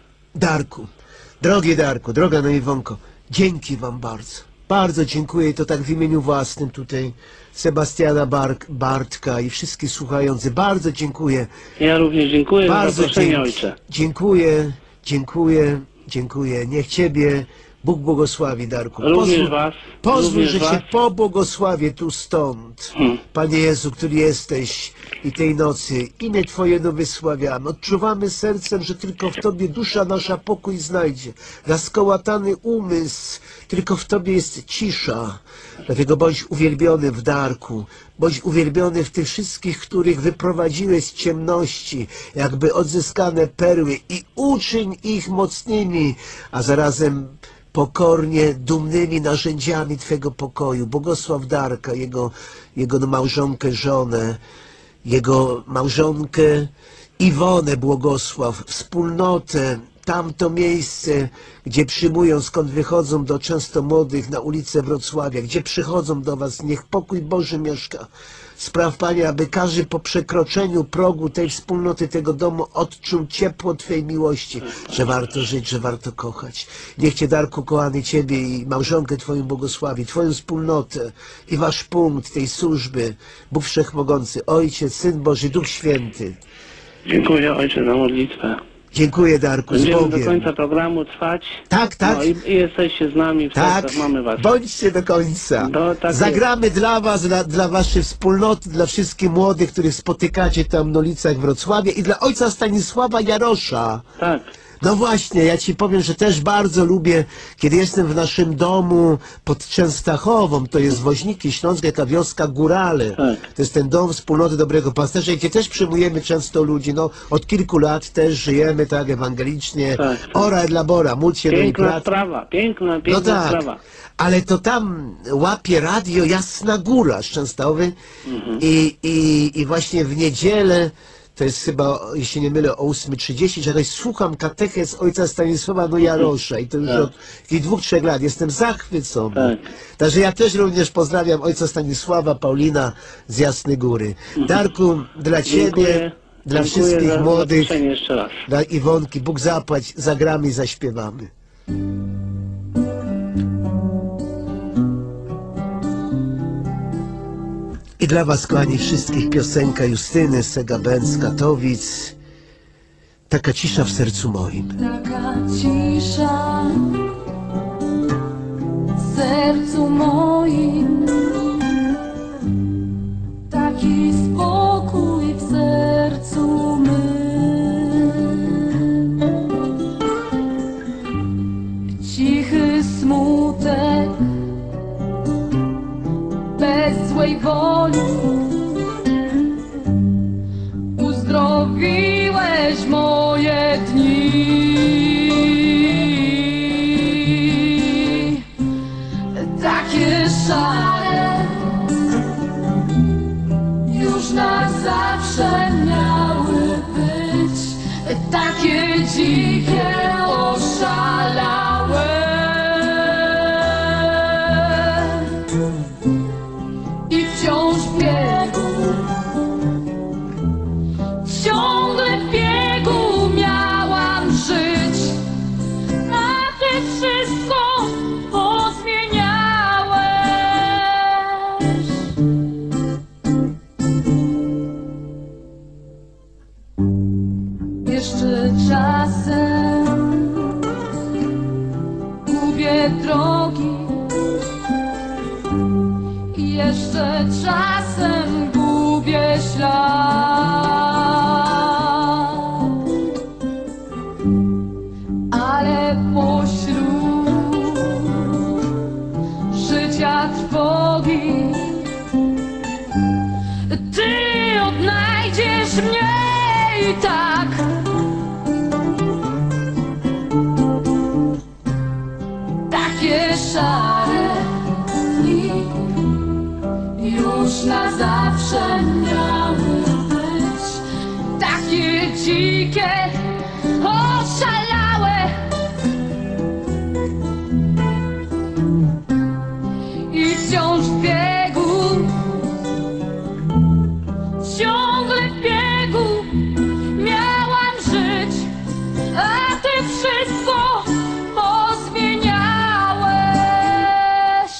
Darku, drogi Darku, droga na Iwonko, dzięki wam bardzo. Bardzo dziękuję i to tak w imieniu własnym tutaj Sebastiana Bark, Bartka i wszystkich słuchających. Bardzo dziękuję. Ja również dziękuję za Bardzo zaproszenie, dzięki. ojcze. Dziękuję, dziękuję, dziękuję. Niech Ciebie Bóg błogosławi, Darku. Również was, pozwól również że was. Cię pobłogosławię tu stąd. Hmm. Panie Jezu, który jesteś i tej nocy, imię Twoje no wysławiamy. Odczuwamy sercem, że tylko w Tobie dusza nasza pokój znajdzie. Zaskołatany umysł, tylko w Tobie jest cisza. Dlatego bądź uwielbiony w Darku. Bądź uwielbiony w tych wszystkich, których wyprowadziłeś z ciemności, jakby odzyskane perły i uczyń ich mocnymi, a zarazem pokornie dumnymi narzędziami Twego pokoju. Błogosław Darka, jego, jego małżonkę, żonę, jego małżonkę Iwonę błogosław, wspólnotę, tamto miejsce, gdzie przyjmują, skąd wychodzą do często młodych na ulicę Wrocławia, gdzie przychodzą do Was, niech pokój Boży mieszka. Spraw, Panie, aby każdy po przekroczeniu progu tej wspólnoty, tego domu odczuł ciepło Twej miłości, że warto żyć, że warto kochać. Niech Cię, Darku, kochany, Ciebie i małżonkę Twoją błogosławi, Twoją wspólnotę i Wasz punkt tej służby, Bóg Wszechmogący, Ojciec, Syn Boży, Duch Święty. Dziękuję, ojcze, za modlitwę. Dziękuję, Darku, z Będziemy do Bogiem. końca programu trwać. Tak, tak. No i, i jesteście z nami w Tak, sercach, mamy was. bądźcie do końca. No, tak Zagramy dla was, dla, dla waszej wspólnoty, dla wszystkich młodych, których spotykacie tam na ulicach Wrocławia i dla ojca Stanisława Jarosza. Tak. No właśnie, ja ci powiem, że też bardzo lubię, kiedy jestem w naszym domu pod Częstochową, to jest Woźniki Śląskie, taka wioska Górale. Tak. To jest ten dom wspólnoty Dobrego Pasterza, gdzie też przyjmujemy często ludzi. No, od kilku lat też żyjemy tak ewangelicznie. Tak. Ora et labora, módl się do i Piękna pracy. sprawa, piękna, No piękna tak, sprawa. ale to tam łapie radio Jasna Góra z Częstochowy i, i, i właśnie w niedzielę, to jest chyba, jeśli nie mylę, o ósma trzydzieści, że jakoś słucham katechez ojca Stanisława no Jarosza i to już Tak. od takich dwóch, trzech lat. Jestem zachwycony. Tak. Także ja też również pozdrawiam ojca Stanisława, Paulina z Jasnej Góry. Darku, dla Ciebie, Dziękuję. dla Dziękuję wszystkich za młodych, zaproszenie jeszcze raz. dla Iwonki, Bóg zapłać, zagramy i zaśpiewamy. I dla Was, kochani, wszystkich piosenka Justyny Sega-Band z Katowic. Taka cisza w sercu moim. Taka cisza w sercu moim, taki spokój w sercu mym, cichy smutek bez złej woli. Uzdrowiłeś moje dni. Takie szare już na zawsze miały być, takie dzikie, oszalałe i wciąż w biegu, ciągle w biegu miałam żyć, a Ty wszystko pozmieniałeś. Jeszcze czasem gubię drogi, jeszcze czasem gubię ślad, ale pośród życia trwogi Ty odnajdziesz mnie i tak. Takie szare dni już na zawsze miały być, takie dzikie, oszalałe i wciąż w biegu, ciągle w biegu miałam żyć, a Ty wszystko pozmieniałeś.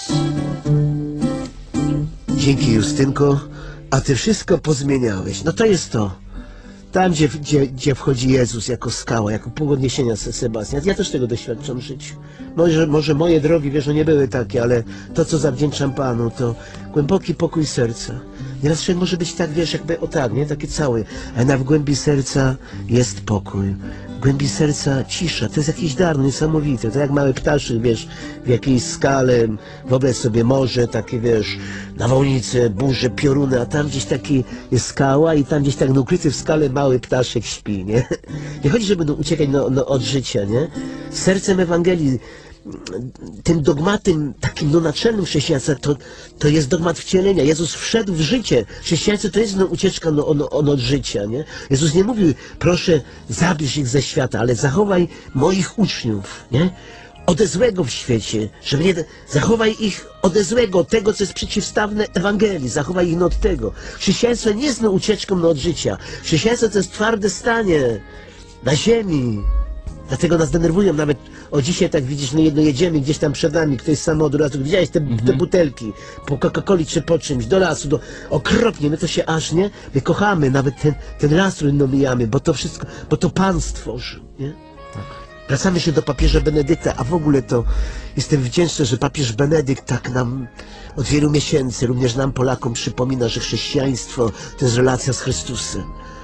Dzięki, Justynko, a Ty wszystko pozmieniałeś. No to jest to. Tam, gdzie, gdzie, gdzie wchodzi Jezus jako skała, jako punkt odniesienia, Se- Sebastian. Ja też tego doświadczam w życiu. Może, może moje drogi, wiesz, że nie były takie, ale to, co zawdzięczam Panu, to głęboki pokój serca. Nieraz człowiek może być tak, wiesz, jakby o tak, nie? Taki cały. Ale na w głębi serca jest pokój. W głębi serca cisza. To jest jakiś dar niesamowity. To jak mały ptaszek, wiesz, w jakiejś skale. Wyobraź sobie morze, takie, wiesz, nawałnice, burze, pioruny, a tam gdzieś taki jest skała i tam gdzieś tak no, ukryty w skale mały ptaszek śpi, nie? Nie chodzi, żeby no, uciekać no, no, od życia, nie? Sercem Ewangelii, tym dogmatem takim no, naczelnym chrześcijaństwa to, to jest dogmat wcielenia. Jezus wszedł w życie. Chrześcijaństwo to jest no, ucieczka no, no, on od życia. Nie? Jezus nie mówił, proszę zabierz ich ze świata, ale zachowaj moich uczniów. Nie? Ode złego w świecie, żeby nie, zachowaj ich ode złego, tego, co jest przeciwstawne Ewangelii, zachowaj ich no, od tego. Chrześcijaństwo nie jest no, ucieczką no, od życia. Chrześcijaństwo to jest twarde stanie na ziemi. Dlatego nas denerwują nawet, o dzisiaj tak widzisz, no jedno jedziemy gdzieś tam przed nami, ktoś samochód, razu widziałeś te, te butelki, po Coca-Coli czy po czymś, do lasu, do, okropnie, my to się aż, nie? My kochamy nawet ten, ten las, który no mijamy, bo to wszystko, bo to Pan stworzył, nie? Wracamy się do papieża Benedykta, a w ogóle to jestem wdzięczny, że papież Benedykt tak nam od wielu miesięcy, również nam Polakom przypomina, że chrześcijaństwo to jest relacja z Chrystusem.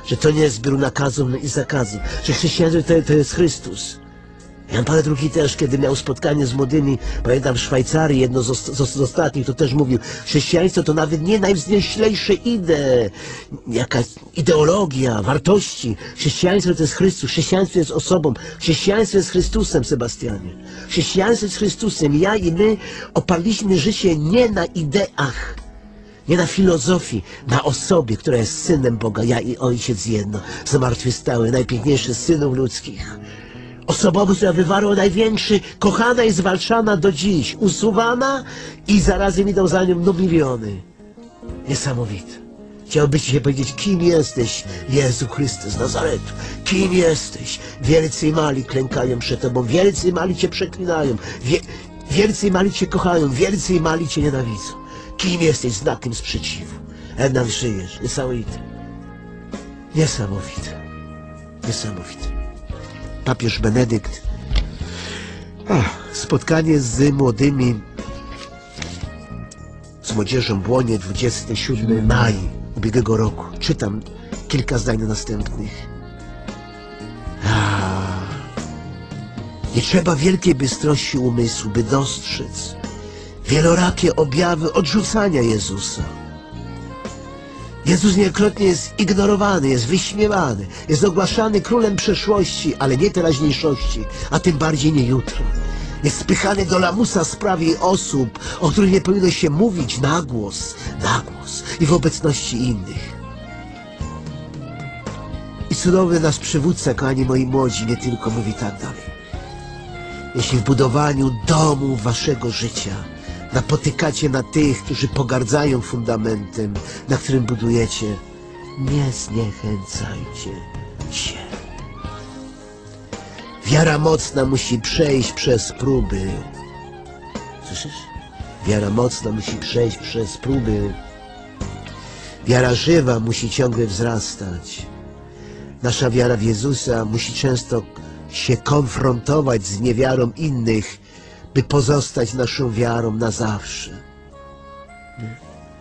że to nie jest zbiór nakazów i zakazów, że chrześcijaństwo to, to jest Chrystus. Jan Paweł drugi też, kiedy miał spotkanie z młodymi, pamiętam w Szwajcarii, jedno z, os- z, z ostatnich, to też mówił, chrześcijaństwo to nawet nie najwznioślejsze idee, jakaś ideologia, wartości. Chrześcijaństwo to jest Chrystus, chrześcijaństwo jest osobą, chrześcijaństwo jest Chrystusem, Sebastianie. Chrześcijaństwo jest Chrystusem. Ja i my oparliśmy życie nie na ideach, nie na filozofii, na osobie, która jest Synem Boga, ja i Ojciec jedno, zmartwychwstały, najpiękniejszy z synów ludzkich. Osobowość, która wywarła największy, kochana i zwalczana do dziś, usuwana i zarazem idą za nią no miliony. Niesamowite. Chciałbyś dzisiaj powiedzieć, kim jesteś, Jezu Chryste z Nazaretu? Kim jesteś? Wielcy i mali klękają przed Tobą, wielcy i mali Cię przeklinają, wie, wielcy i mali Cię kochają, wielcy i mali Cię nienawidzą. Kim jesteś znakiem sprzeciwu? Jednak żyjesz. Niesamowite. Niesamowite. Niesamowite. Papież Benedykt. Ach, spotkanie z młodymi, z młodzieżą w Łonie, dwudziestego siódmego maja ubiegłego roku. Czytam kilka zdań następnych. Ach, nie trzeba wielkiej bystrości umysłu, by dostrzec wielorakie objawy odrzucania Jezusa. Jezus niejednokrotnie jest ignorowany, jest wyśmiewany, jest ogłaszany królem przeszłości, ale nie teraźniejszości, a tym bardziej nie jutra. Jest spychany do lamusa spraw i osób, o których nie powinno się mówić na głos, na głos i w obecności innych. I cudowny nasz przywódca, kochani moi młodzi, nie tylko mówi tak dalej. Jeśli w budowaniu domu waszego życia napotykacie na tych, którzy pogardzają fundamentem, na którym budujecie, nie zniechęcajcie się. Wiara mocna musi przejść przez próby. Słyszysz? Wiara mocna musi przejść przez próby. Wiara żywa musi ciągle wzrastać. Nasza wiara w Jezusa musi często się konfrontować z niewiarą innych, by pozostać naszą wiarą na zawsze. Nie?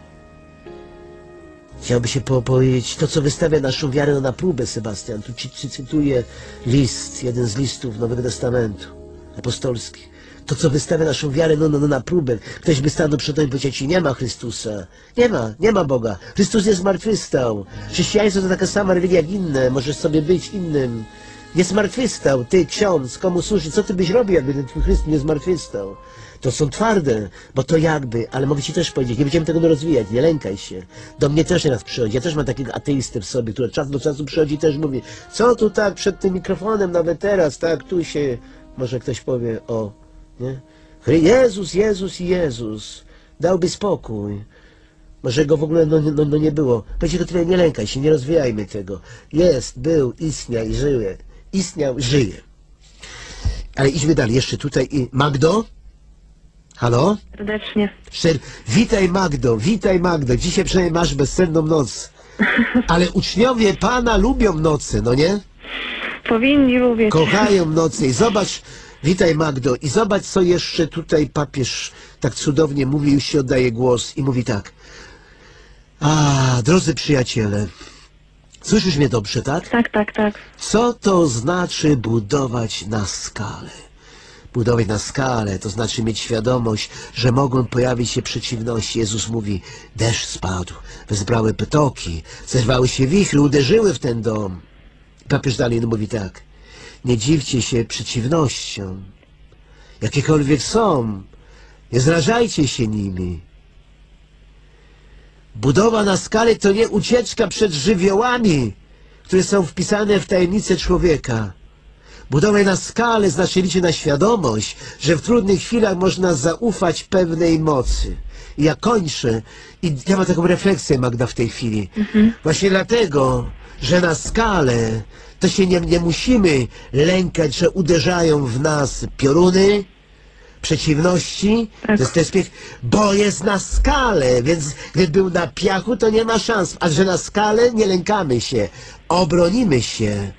Chciałby się po powiedzieć, to co wystawia naszą wiarę na próbę, Sebastian. Tu ci, ci cytuję list, jeden z listów Nowego Testamentu apostolskich. To co wystawia naszą wiarę no, no, no, na próbę. Ktoś by stanął przed tobą i powiedział ci, nie ma Chrystusa. Nie ma, nie ma Boga. Chrystus jest zmartwychwstał. Chrześcijaństwo to taka sama religia jak inne. Możesz sobie być innym. Nie zmartwychwstał, ty ksiądz, komu służy, co ty byś robił, jakby ten twój Chrystus nie zmartwychwstał? To są twarde, bo to jakby, ale mogę ci też powiedzieć, nie będziemy tego rozwijać, nie lękaj się. Do mnie też nieraz przychodzi, ja też mam takiego ateistę w sobie, który od czasu do czasu przychodzi i też mówi, co tu tak przed tym mikrofonem, nawet teraz, tak, tu się, może ktoś powie, o, nie? Jezus, Jezus i Jezus, dałby spokój. Może go w ogóle no, no, no nie było. Powiedzcie do tyle, nie lękaj się, nie rozwijajmy tego. Jest, był, istniał i żyje. Istniał, żyje. Ale idźmy dalej, jeszcze tutaj. i- Magdo? Halo? Serdecznie. Szer- Witaj Magdo, witaj Magdo. Dzisiaj przynajmniej masz bezsenną noc. Ale uczniowie Pana lubią noce, no nie? Powinni lubić. Kochają noce. I zobacz, witaj Magdo, i zobacz, co jeszcze tutaj papież tak cudownie mówi, już się oddaje głos i mówi tak. A, drodzy przyjaciele, słyszysz mnie dobrze, tak? Tak, tak, tak. Co to znaczy budować na skalę? Budować na skalę, to znaczy mieć świadomość, że mogą pojawić się przeciwności. Jezus mówi, deszcz spadł, wezbrały potoki, zerwały się wichry, uderzyły w ten dom. Papież dalej mówi tak, nie dziwcie się przeciwnościom, jakiekolwiek są, nie zrażajcie się nimi. Budowa na skalę to nie ucieczka przed żywiołami, które są wpisane w tajemnicę człowieka. Budowa na skalę znaczy liczyć na świadomość, że w trudnych chwilach można zaufać pewnej mocy. I ja kończę i ja mam taką refleksję, Magda, w tej chwili. Mhm. Właśnie dlatego, że na skalę to się nie, nie musimy lękać, że uderzają w nas pioruny, przeciwności, Tak. to jest, to jest piech, bo jest na skalę, więc gdyby był na piachu, to nie ma szans, a że na skalę nie lękamy się, obronimy się,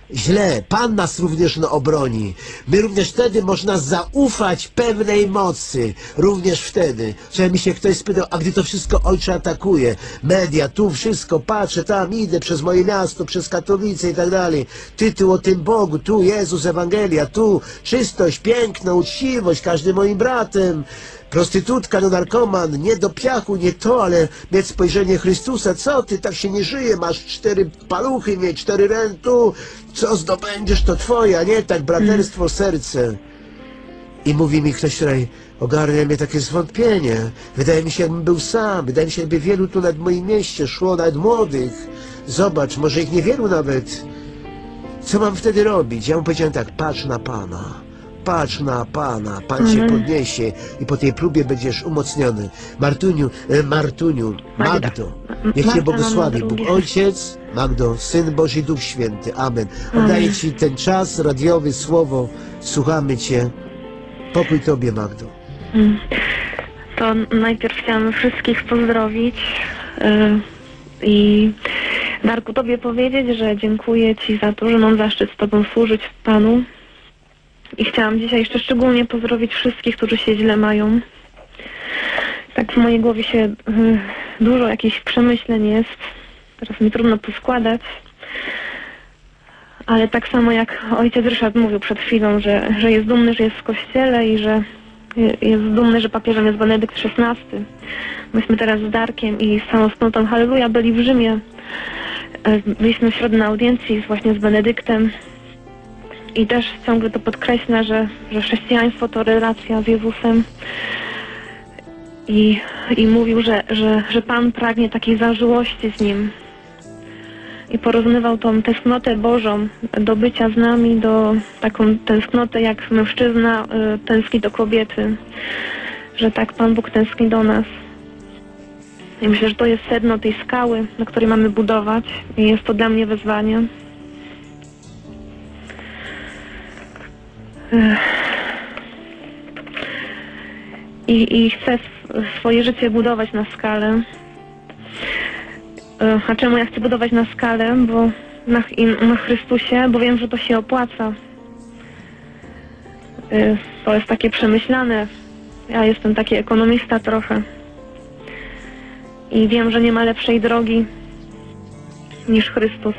źle. Pan nas również no, obroni. My również wtedy można zaufać pewnej mocy. Również wtedy. Że mi się ktoś spytał, a gdy to wszystko Ojcze atakuje, media, tu wszystko, patrzę, tam idę przez moje miasto, przez Katowice i tak dalej. Tytuł o tym Bogu, tu Jezus, Ewangelia, tu czystość, piękno, uczciwość, każdy moim bratem. Prostytutka, no narkoman, nie do piachu, nie to, ale mieć spojrzenie Chrystusa. Co ty, tak się nie żyje, masz cztery paluchy, mieć cztery rętu, co zdobędziesz, to twoje, a nie tak, braterstwo, serce. I mówi mi ktoś wczoraj, ogarnia mnie takie zwątpienie. Wydaje mi się, jakbym był sam, wydaje mi się, jakby wielu tu nad moim mieście szło, nawet młodych. Zobacz, może ich niewielu nawet. Co mam wtedy robić? Ja mu powiedziałem tak, patrz na Pana. Patrz na Pana, Pan cię podniesie i po tej próbie będziesz umocniony. Martuniu, e, Martuniu, Magda. Magdo, niech cię Marta błogosławi mam Bóg drugie. Ojciec, Magdo, Syn Boży i Duch Święty. Amen. Oddaję ci ten czas, radiowy, słowo, słuchamy cię. Pokój tobie, Magdo. To najpierw chciałam wszystkich pozdrowić yy, i Darku, tobie powiedzieć, że dziękuję ci za to, że mam zaszczyt z tobą służyć Panu. I chciałam dzisiaj jeszcze szczególnie pozdrowić wszystkich, którzy się źle mają. Tak w mojej głowie się y, dużo jakichś przemyśleń jest. Teraz mi trudno poskładać. Ale tak samo jak ojciec Ryszard mówił przed chwilą, że, że jest dumny, że jest w kościele i że y, jest dumny, że papieżem jest Benedykt szesnasty. Myśmy teraz z Darkiem i z całą wspólnotą Halleluja byli w Rzymie. Y, byliśmy w środę na audiencji właśnie z Benedyktem. I też ciągle to podkreśla, że, że chrześcijaństwo to relacja z Jezusem. I, i mówił, że, że, że Pan pragnie takiej zażyłości z Nim. I porozumiewał tą tęsknotę Bożą do bycia z nami, do taką tęsknotę, jak mężczyzna y, tęskni do kobiety. Że tak Pan Bóg tęskni do nas. I myślę, że to jest sedno tej skały, na której mamy budować. I jest to dla mnie wyzwanie. I, i chcę sw- swoje życie budować na skalę. A czemu ja chcę budować na skalę? Bo na, ch- na Chrystusie, bo wiem, że to się opłaca. To jest takie przemyślane. Ja jestem taki ekonomista trochę. I wiem, że nie ma lepszej drogi niż Chrystus.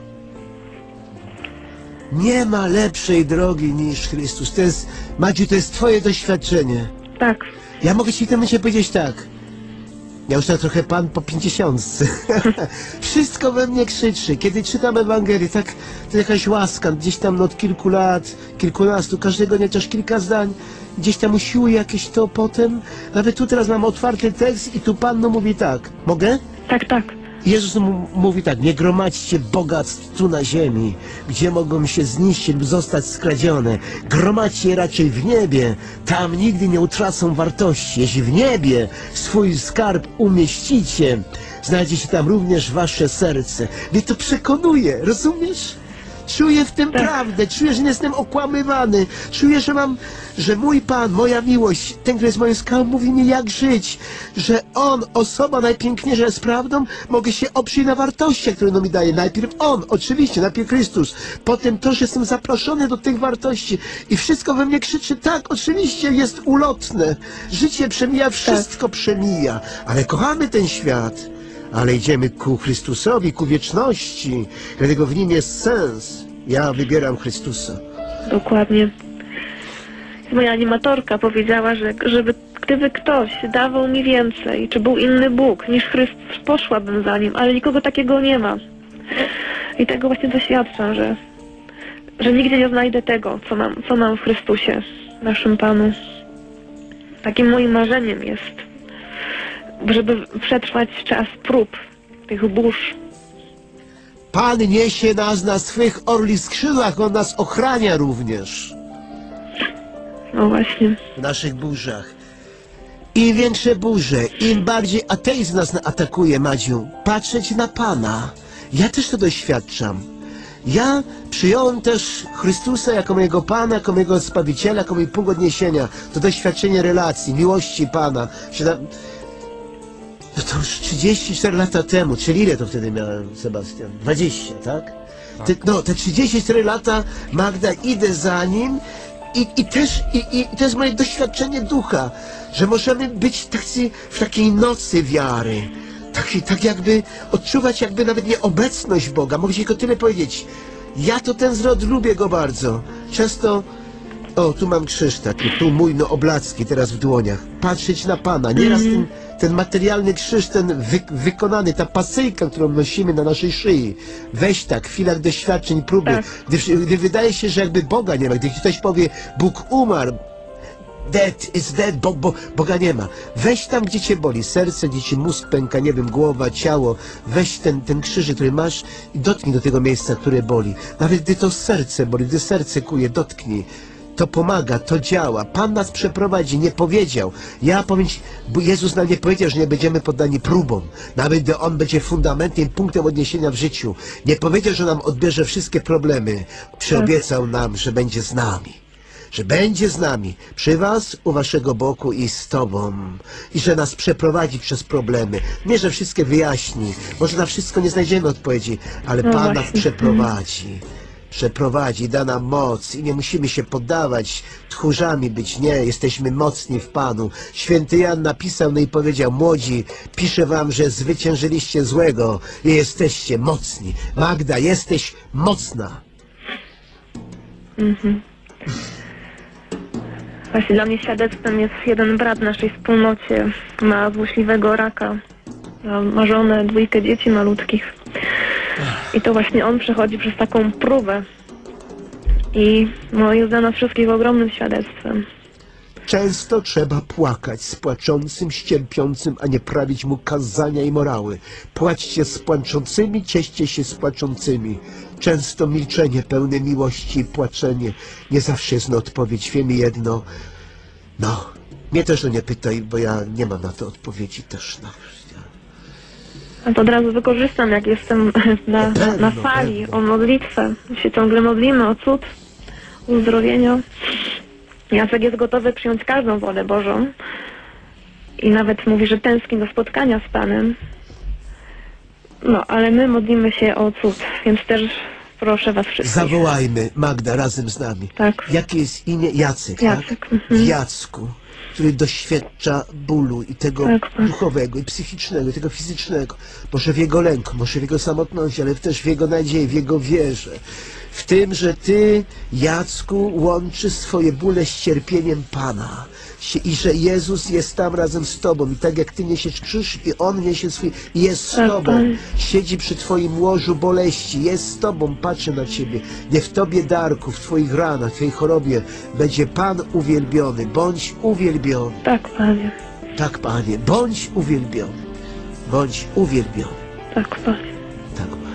Nie ma lepszej drogi niż Chrystus. To jest, Madziu, to jest twoje doświadczenie. Tak. Ja mogę ci w tym momencie powiedzieć tak. Ja już tak trochę pan po pięćdziesiątce. Wszystko we mnie krzyczy. Kiedy czytam Ewangelię, tak to jakaś łaska. Gdzieś tam no, od kilku lat, kilkunastu, każdego dnia też kilka zdań. Gdzieś tam usiłuje jakieś to potem. Nawet tu teraz mam otwarty tekst i tu Pan no, mówi tak. Mogę? Tak, tak. Jezus mu- mówi tak, nie gromadźcie bogactw tu na ziemi, gdzie mogą się zniszczyć lub zostać skradzione. Gromadźcie je raczej w niebie, tam nigdy nie utracą wartości. Jeśli w niebie swój skarb umieścicie, znajdzie się tam również wasze serce. Mnie to przekonuje, rozumiesz? Czuję w tym prawdę, czuję, że nie jestem okłamywany, czuję, że mam, że mój Pan, moja miłość, ten, który jest moją skałą, mówi mi jak żyć, że On, osoba najpiękniejsza jest prawdą, mogę się oprzeć na wartościach, które On mi daje. Najpierw On, oczywiście, najpierw Chrystus, potem to, że jestem zaproszony do tych wartości i wszystko we mnie krzyczy, tak, oczywiście jest ulotne, życie przemija, wszystko przemija, ale kochamy ten świat. Ale idziemy ku Chrystusowi, ku wieczności, dlatego w nim jest sens. Ja wybieram Chrystusa. Dokładnie. Moja animatorka powiedziała, że żeby gdyby ktoś dawał mi więcej, czy był inny Bóg niż Chrystus, poszłabym za Nim, ale nikogo takiego nie ma. I tego właśnie doświadczam, że, że nigdzie nie znajdę tego, co mam, co mam w Chrystusie, naszym Panu. Takim moim marzeniem jest, żeby przetrwać czas prób, tych burz. Pan niesie nas na swych orlich skrzydłach, On nas ochrania również No właśnie. w naszych burzach. Im większe burze, im bardziej ateizm nas atakuje, Madziu, patrzeć na Pana. Ja też to doświadczam. Ja przyjąłem też Chrystusa jako mojego Pana, jako mojego Zbawiciela, jako mój punkt odniesienia. To doświadczenie relacji, miłości Pana. Że na... No to już trzydzieści cztery lata temu, czyli ile to wtedy miałem, Sebastian? dwadzieścia, tak? Te, no, te trzydzieści cztery lata, Magda, idę za nim i, i też, i, i, i to jest moje doświadczenie ducha, że możemy być tacy w takiej nocy wiary. Tak, tak jakby odczuwać jakby nawet nieobecność Boga. Mogę ci tylko tyle powiedzieć. Ja to ten zwrot lubię go bardzo. Często, o tu mam krzyż taki, tu mój no oblacki teraz w dłoniach. Patrzeć na Pana. Nieraz ten, ten materialny krzyż, ten wy, wykonany, ta pasyjka, którą nosimy na naszej szyi. Weź tak, w chwilach doświadczeń, próby. Tak. Gdy, gdy wydaje się, że jakby Boga nie ma, gdy ktoś powie, Bóg umarł, dead is dead, bo, bo, Boga nie ma. Weź tam, gdzie cię boli, serce, gdzie ci mózg pęka, nie wiem, głowa, ciało. Weź ten, ten krzyż, który masz i dotknij do tego miejsca, które boli. Nawet gdy to serce boli, gdy serce kuje, dotknij. To pomaga, to działa. Pan nas przeprowadzi, nie powiedział. Ja powiem ci, bo Jezus nam nie powiedział, że nie będziemy poddani próbom. Nawet gdy On będzie fundamentem, punktem odniesienia w życiu. Nie powiedział, że nam odbierze wszystkie problemy. Przyobiecał nam, że będzie z nami. Że będzie z nami, przy was, u waszego boku i z tobą. I że nas przeprowadzi przez problemy. Nie, że wszystkie wyjaśni. Może na wszystko nie znajdziemy odpowiedzi, ale No Pan nas właśnie. przeprowadzi. Przeprowadzi, da nam moc i nie musimy się poddawać, tchórzami być, nie, jesteśmy mocni w Panu. Święty Jan napisał no i powiedział, młodzi, piszę wam, że zwyciężyliście złego i jesteście mocni. Magda, jesteś mocna. Właśnie dla mnie świadectwem jest jeden brat w naszej wspólnocie. Ma złośliwego raka. Ma- Ma żonę, dwójkę dzieci malutkich. I to właśnie on przechodzi przez taką próbę. I no, jest dla nas wszystkich ogromnym świadectwem. Często trzeba płakać z płaczącym, ścierpiącym, a nie prawić mu kazania i morały. Płaczcie z płaczącymi, cieście się z płaczącymi. Często milczenie pełne miłości i płaczenie nie zawsze jest na odpowiedź. Wiemy jedno, no, mnie też o nie pytaj, bo ja nie mam na to odpowiedzi też. No. A to od razu wykorzystam, jak jestem na, pewno, na fali, pewno. o modlitwę. Się ciągle modlimy o cud, uzdrowienia. Jacek jest gotowy przyjąć każdą wolę Bożą. I nawet mówi, że tęskni do spotkania z Panem. No, ale my modlimy się o cud, więc też proszę was wszystkich. Zawołajmy Magda razem z nami. Tak. Jakie jest imię? Jacek, Jacek, tak? mhm. W Jacku, który doświadcza bólu i tego Tak, tak. duchowego, i psychicznego, i tego fizycznego. Może w jego lęku, może w jego samotności, ale też w jego nadziei, w jego wierze. W tym, że Ty, Jacku, łączysz swoje bóle z cierpieniem Pana. Sie- I że Jezus jest tam razem z Tobą. I tak jak Ty niesiesz krzyż i On niesie swój, i jest z Tak, Tobą. Panie. Siedzi przy Twoim łożu boleści, jest z Tobą, patrzy na Ciebie. Niech w Tobie, Darku, w Twoich ranach, w Twojej chorobie będzie Pan uwielbiony. Bądź uwielbiony. Tak, Panie. Tak, Panie, bądź uwielbiony. Bądź uwielbiony. Tak, Panie. Tak, Panie.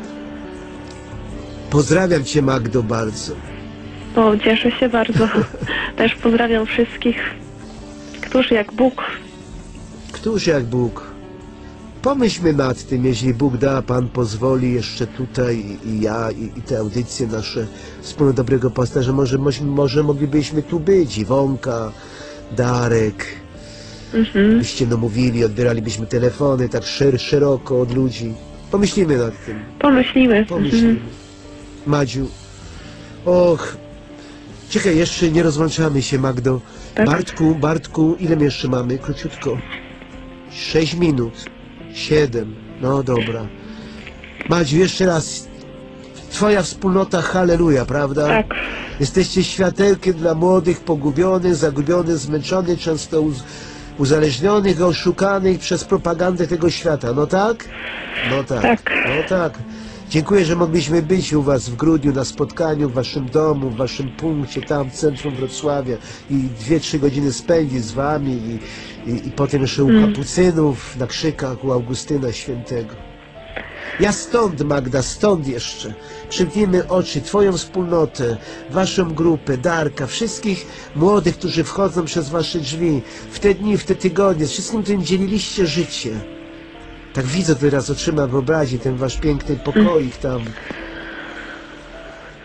Pozdrawiam Cię, Magdo, bardzo. O, cieszę się bardzo. Też pozdrawiam wszystkich. Któż jak Bóg. Któż jak Bóg? Pomyślmy nad tym, jeśli Bóg da, Pan pozwoli jeszcze tutaj i ja, i, i te audycje nasze wspólno Dobrego Pasterza, może, może, może moglibyśmy tu być, Iwonka, Darek, Mhm. byście no mówili, odbieralibyśmy telefony tak szer, szeroko od ludzi. Pomyślimy nad tym, Pomyślimy. pomyślimy. Mhm. Madziu, och, czekaj, jeszcze nie rozłączamy się, Magdo. Tak. Bartku, Bartku, ile my jeszcze mamy? Króciutko. Sześć minut. Siedem. No dobra. Madziu, jeszcze raz. Twoja wspólnota, halleluja, prawda? Tak. Jesteście światełkiem dla młodych, pogubionych, zagubionych, zmęczonych, często uz uzależnionych, oszukanych przez propagandę tego świata. No tak? No tak. Tak. No tak. Dziękuję, że mogliśmy być u Was w grudniu na spotkaniu w Waszym domu, w Waszym punkcie, tam w centrum Wrocławia i dwie, trzy godziny spędzić z Wami i, i, i potem jeszcze u kapucynów, na Krzykach, u Augustyna Świętego. Ja stąd, Magda, stąd jeszcze. Przymknijmy oczy, Twoją wspólnotę, Waszą grupę, Darka, wszystkich młodych, którzy wchodzą przez Wasze drzwi, w te dni, w te tygodnie, z wszystkim tym dzieliliście życie. Tak widzę teraz oczyma wyobraźni ten Wasz piękny pokoik tam.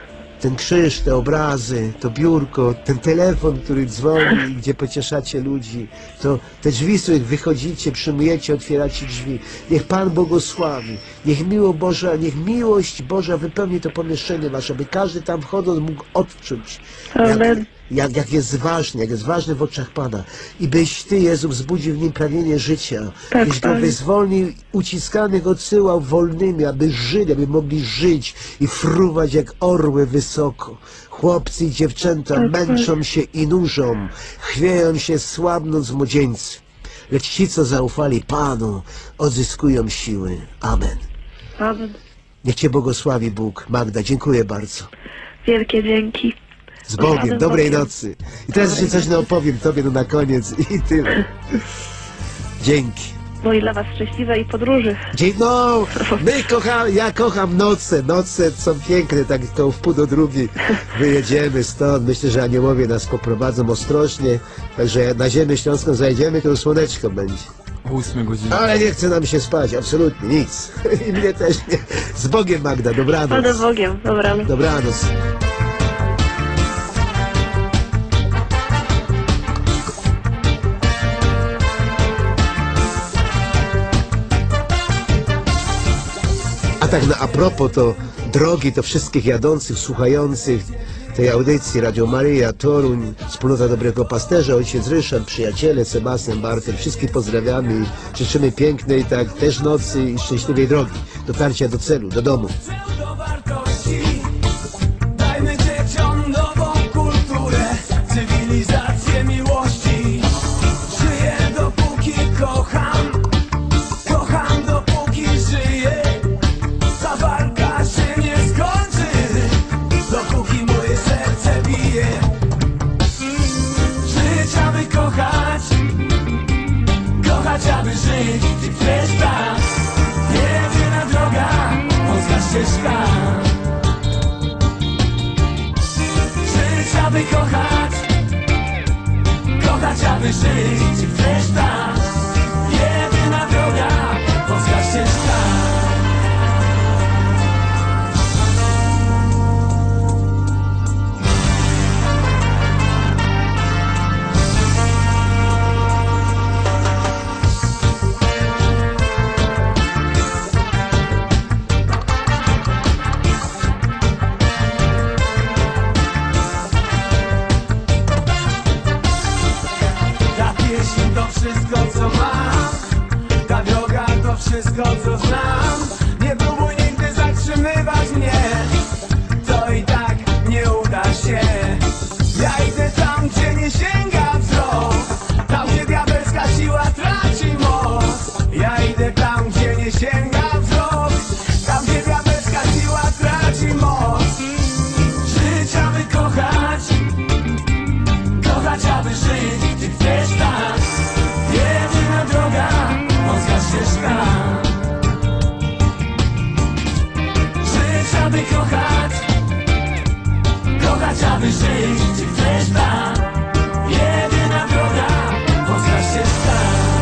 ten krzyż, te obrazy, to biurko, ten telefon, który dzwoni i gdzie pocieszacie ludzi, to te drzwi, z których wychodzicie, przyjmujecie, otwieracie drzwi. Niech Pan błogosławi, niech miło Boża, niech miłość Boża wypełni to pomieszczenie wasze, aby każdy tam wchodząc mógł odczuć, jak, Amen. jak, jak jest ważny, jak jest ważny w oczach Pana. I byś Ty, Jezu, wzbudził w nim pragnienie życia, Tak, byś go Panie. wyzwolnił, uciskanych odsyłał wolnymi, aby żyli, aby mogli żyć i fruwać jak orły wysoko. Chłopcy i dziewczęta Tak, męczą się i nużą, chwieją się słabnąc młodzieńcy. Lecz ci, co zaufali Panu, odzyskują siły. Amen. Amen. Niech Cię błogosławi Bóg. Magda, dziękuję bardzo. Wielkie dzięki. Z Bogiem, Panem dobrej Bogiem. nocy. I teraz jeszcze coś no opowiem Tobie no na koniec i tyle. Dzięki. No i dla was szczęśliwej podróży. Dzień, no, my kochamy, ja kocham noce, noce są piękne, tak to w pół do drugiej wyjedziemy stąd. Myślę, że aniołowie nas poprowadzą ostrożnie, także jak na ziemię śląską zajdziemy, to już słoneczko będzie. O ósmej godzinie. Ale nie chce nam się spać, absolutnie nic. I mnie też nie. Z Bogiem, Magda, Panem dobranoc. Bogiem. Dobranoc. Dobranoc. A tak na a propos to drogi, to wszystkich jadących, słuchających tej audycji Radio Maryja, Toruń, Wspólnota Dobrego Pasterza, ojciec Ryszard, przyjaciele, Sebastian, Bartek, wszystkich pozdrawiamy i życzymy pięknej tak też nocy i szczęśliwej drogi, dotarcia do celu, do domu. Do wartości. Dajmy dzieciom nową kulturę, cywilizację miłości. Żyję dopóki kocham, kocham dopóki żyję. Ta walka się nie skończy, dopóki moje serce bije. Żyć, aby kochać, kochać, aby żyć. Ty chcesz tak, jedyna droga, wąska ścieżka. Żyć, aby kochać, kochać, aby żyć. Ty chcesz tak, jedyna droga, wąska ścieżka. Ta pieśń to wszystko co mam, ta droga to wszystko co znam. Nie próbuj nigdy zatrzymywać mnie, to i tak nie uda się. Ja idę tam, gdzie nie sięga wzrok, tam gdzie diabelska siła traci moc. Ja idę tam, gdzie nie sięga wzrok, tam gdzie diabelska siła traci moc. Żyć, aby kochać, kochać, aby żyć. Ty chcesz tak, jedyna droga, wąska ścieżka. Żyć, aby kochać, kochać, aby żyć. Ty chcesz tak, jedyna droga, wąska ścieżka.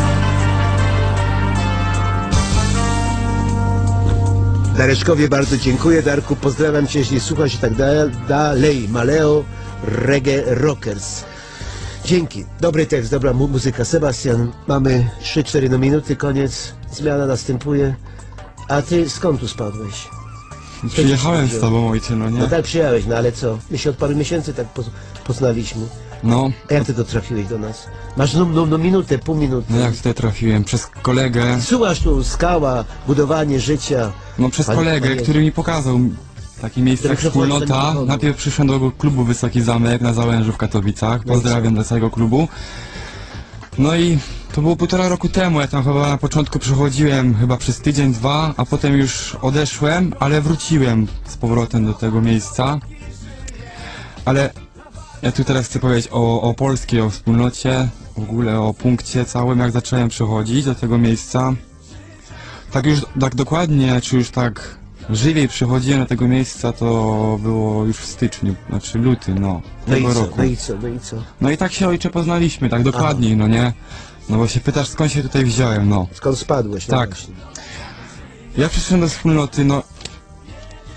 Dareczkowi bardzo dziękuję. Darku, pozdrawiam Cię, jeśli słuchasz i tak da- dalej. Maleo Reggae Rockers. Dzięki. Dobry tekst, dobra mu- muzyka. Sebastian, mamy trzy cztery no minuty, koniec. Zmiana następuje. A Ty skąd tu spadłeś? Przyjechałem z tobą, ojcze, no No nie? tak przyjechałeś, no ale co? My się od paru miesięcy tak poz- poznaliśmy. No, A jak Ty to trafiłeś do nas? Masz no, no, no minutę, pół minuty. no jak tutaj trafiłem? Przez kolegę, Słuchasz tu, skała, budowanie życia. no przez Panie- kolegę, panie- który mi pokazał takie miejsce jak Mikrofon, wspólnota. mikrofon. Najpierw przyszedłem do klubu Wysoki Zamek na Załężu w Katowicach. Pozdrawiam dla całego klubu. No i to było półtora roku temu, ja tam chyba na początku przychodziłem chyba przez tydzień, dwa, a potem już odeszłem, ale wróciłem z powrotem do tego miejsca. Ale ja tu teraz chcę powiedzieć o, o Polskiej, o wspólnocie, w ogóle o punkcie całym, jak zacząłem przychodzić do tego miejsca. Tak już, tak dokładnie, czy już tak żywiej przychodziłem do tego miejsca, to było już w styczniu, znaczy luty, no, No i tego co, roku. no i co, no i co? No i tak się, ojcze, poznaliśmy, tak dokładniej, no nie? No bo się pytasz, skąd się tutaj wziąłem, no. Skąd spadłeś? No Tak. właśnie. Ja przyszedłem do wspólnoty, no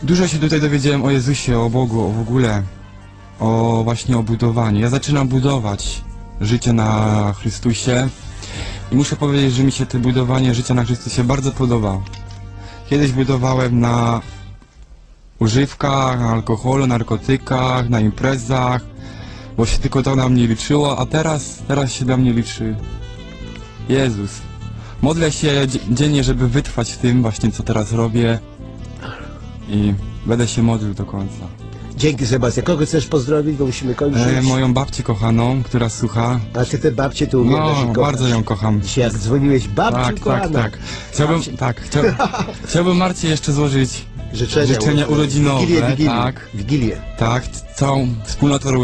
Dużo się tutaj dowiedziałem o Jezusie, o Bogu, o w ogóle, o właśnie o budowaniu. Ja zaczynam budować życie na Chrystusie i muszę powiedzieć, że mi się to budowanie życia na Chrystusie bardzo podoba. Kiedyś budowałem na używkach, na alkoholu, narkotykach, na imprezach, bo się tylko to na mnie liczyło, a teraz, teraz się dla mnie liczy Jezus. Modlę się dzie- dziennie, żeby wytrwać w tym właśnie, co teraz robię i będę się modlił do końca. Dzięki, Sebastian. Kogo chcesz pozdrowić, bo musimy kończyć? E, moją babcię kochaną, która słucha, A ty tę babcię tu uwielbiasz i no kochasz. bardzo ją kocham. Dzisiaj jak dzwoniłeś, babciu Tak, tak, kochana. tak. Chciałbym, tak, chciał, chciałbym Marcie jeszcze złożyć Życzenia, życzenia urodzinowe, Wigilię, Wigilię. tak. Wigilię. Tak, całą wspólnotą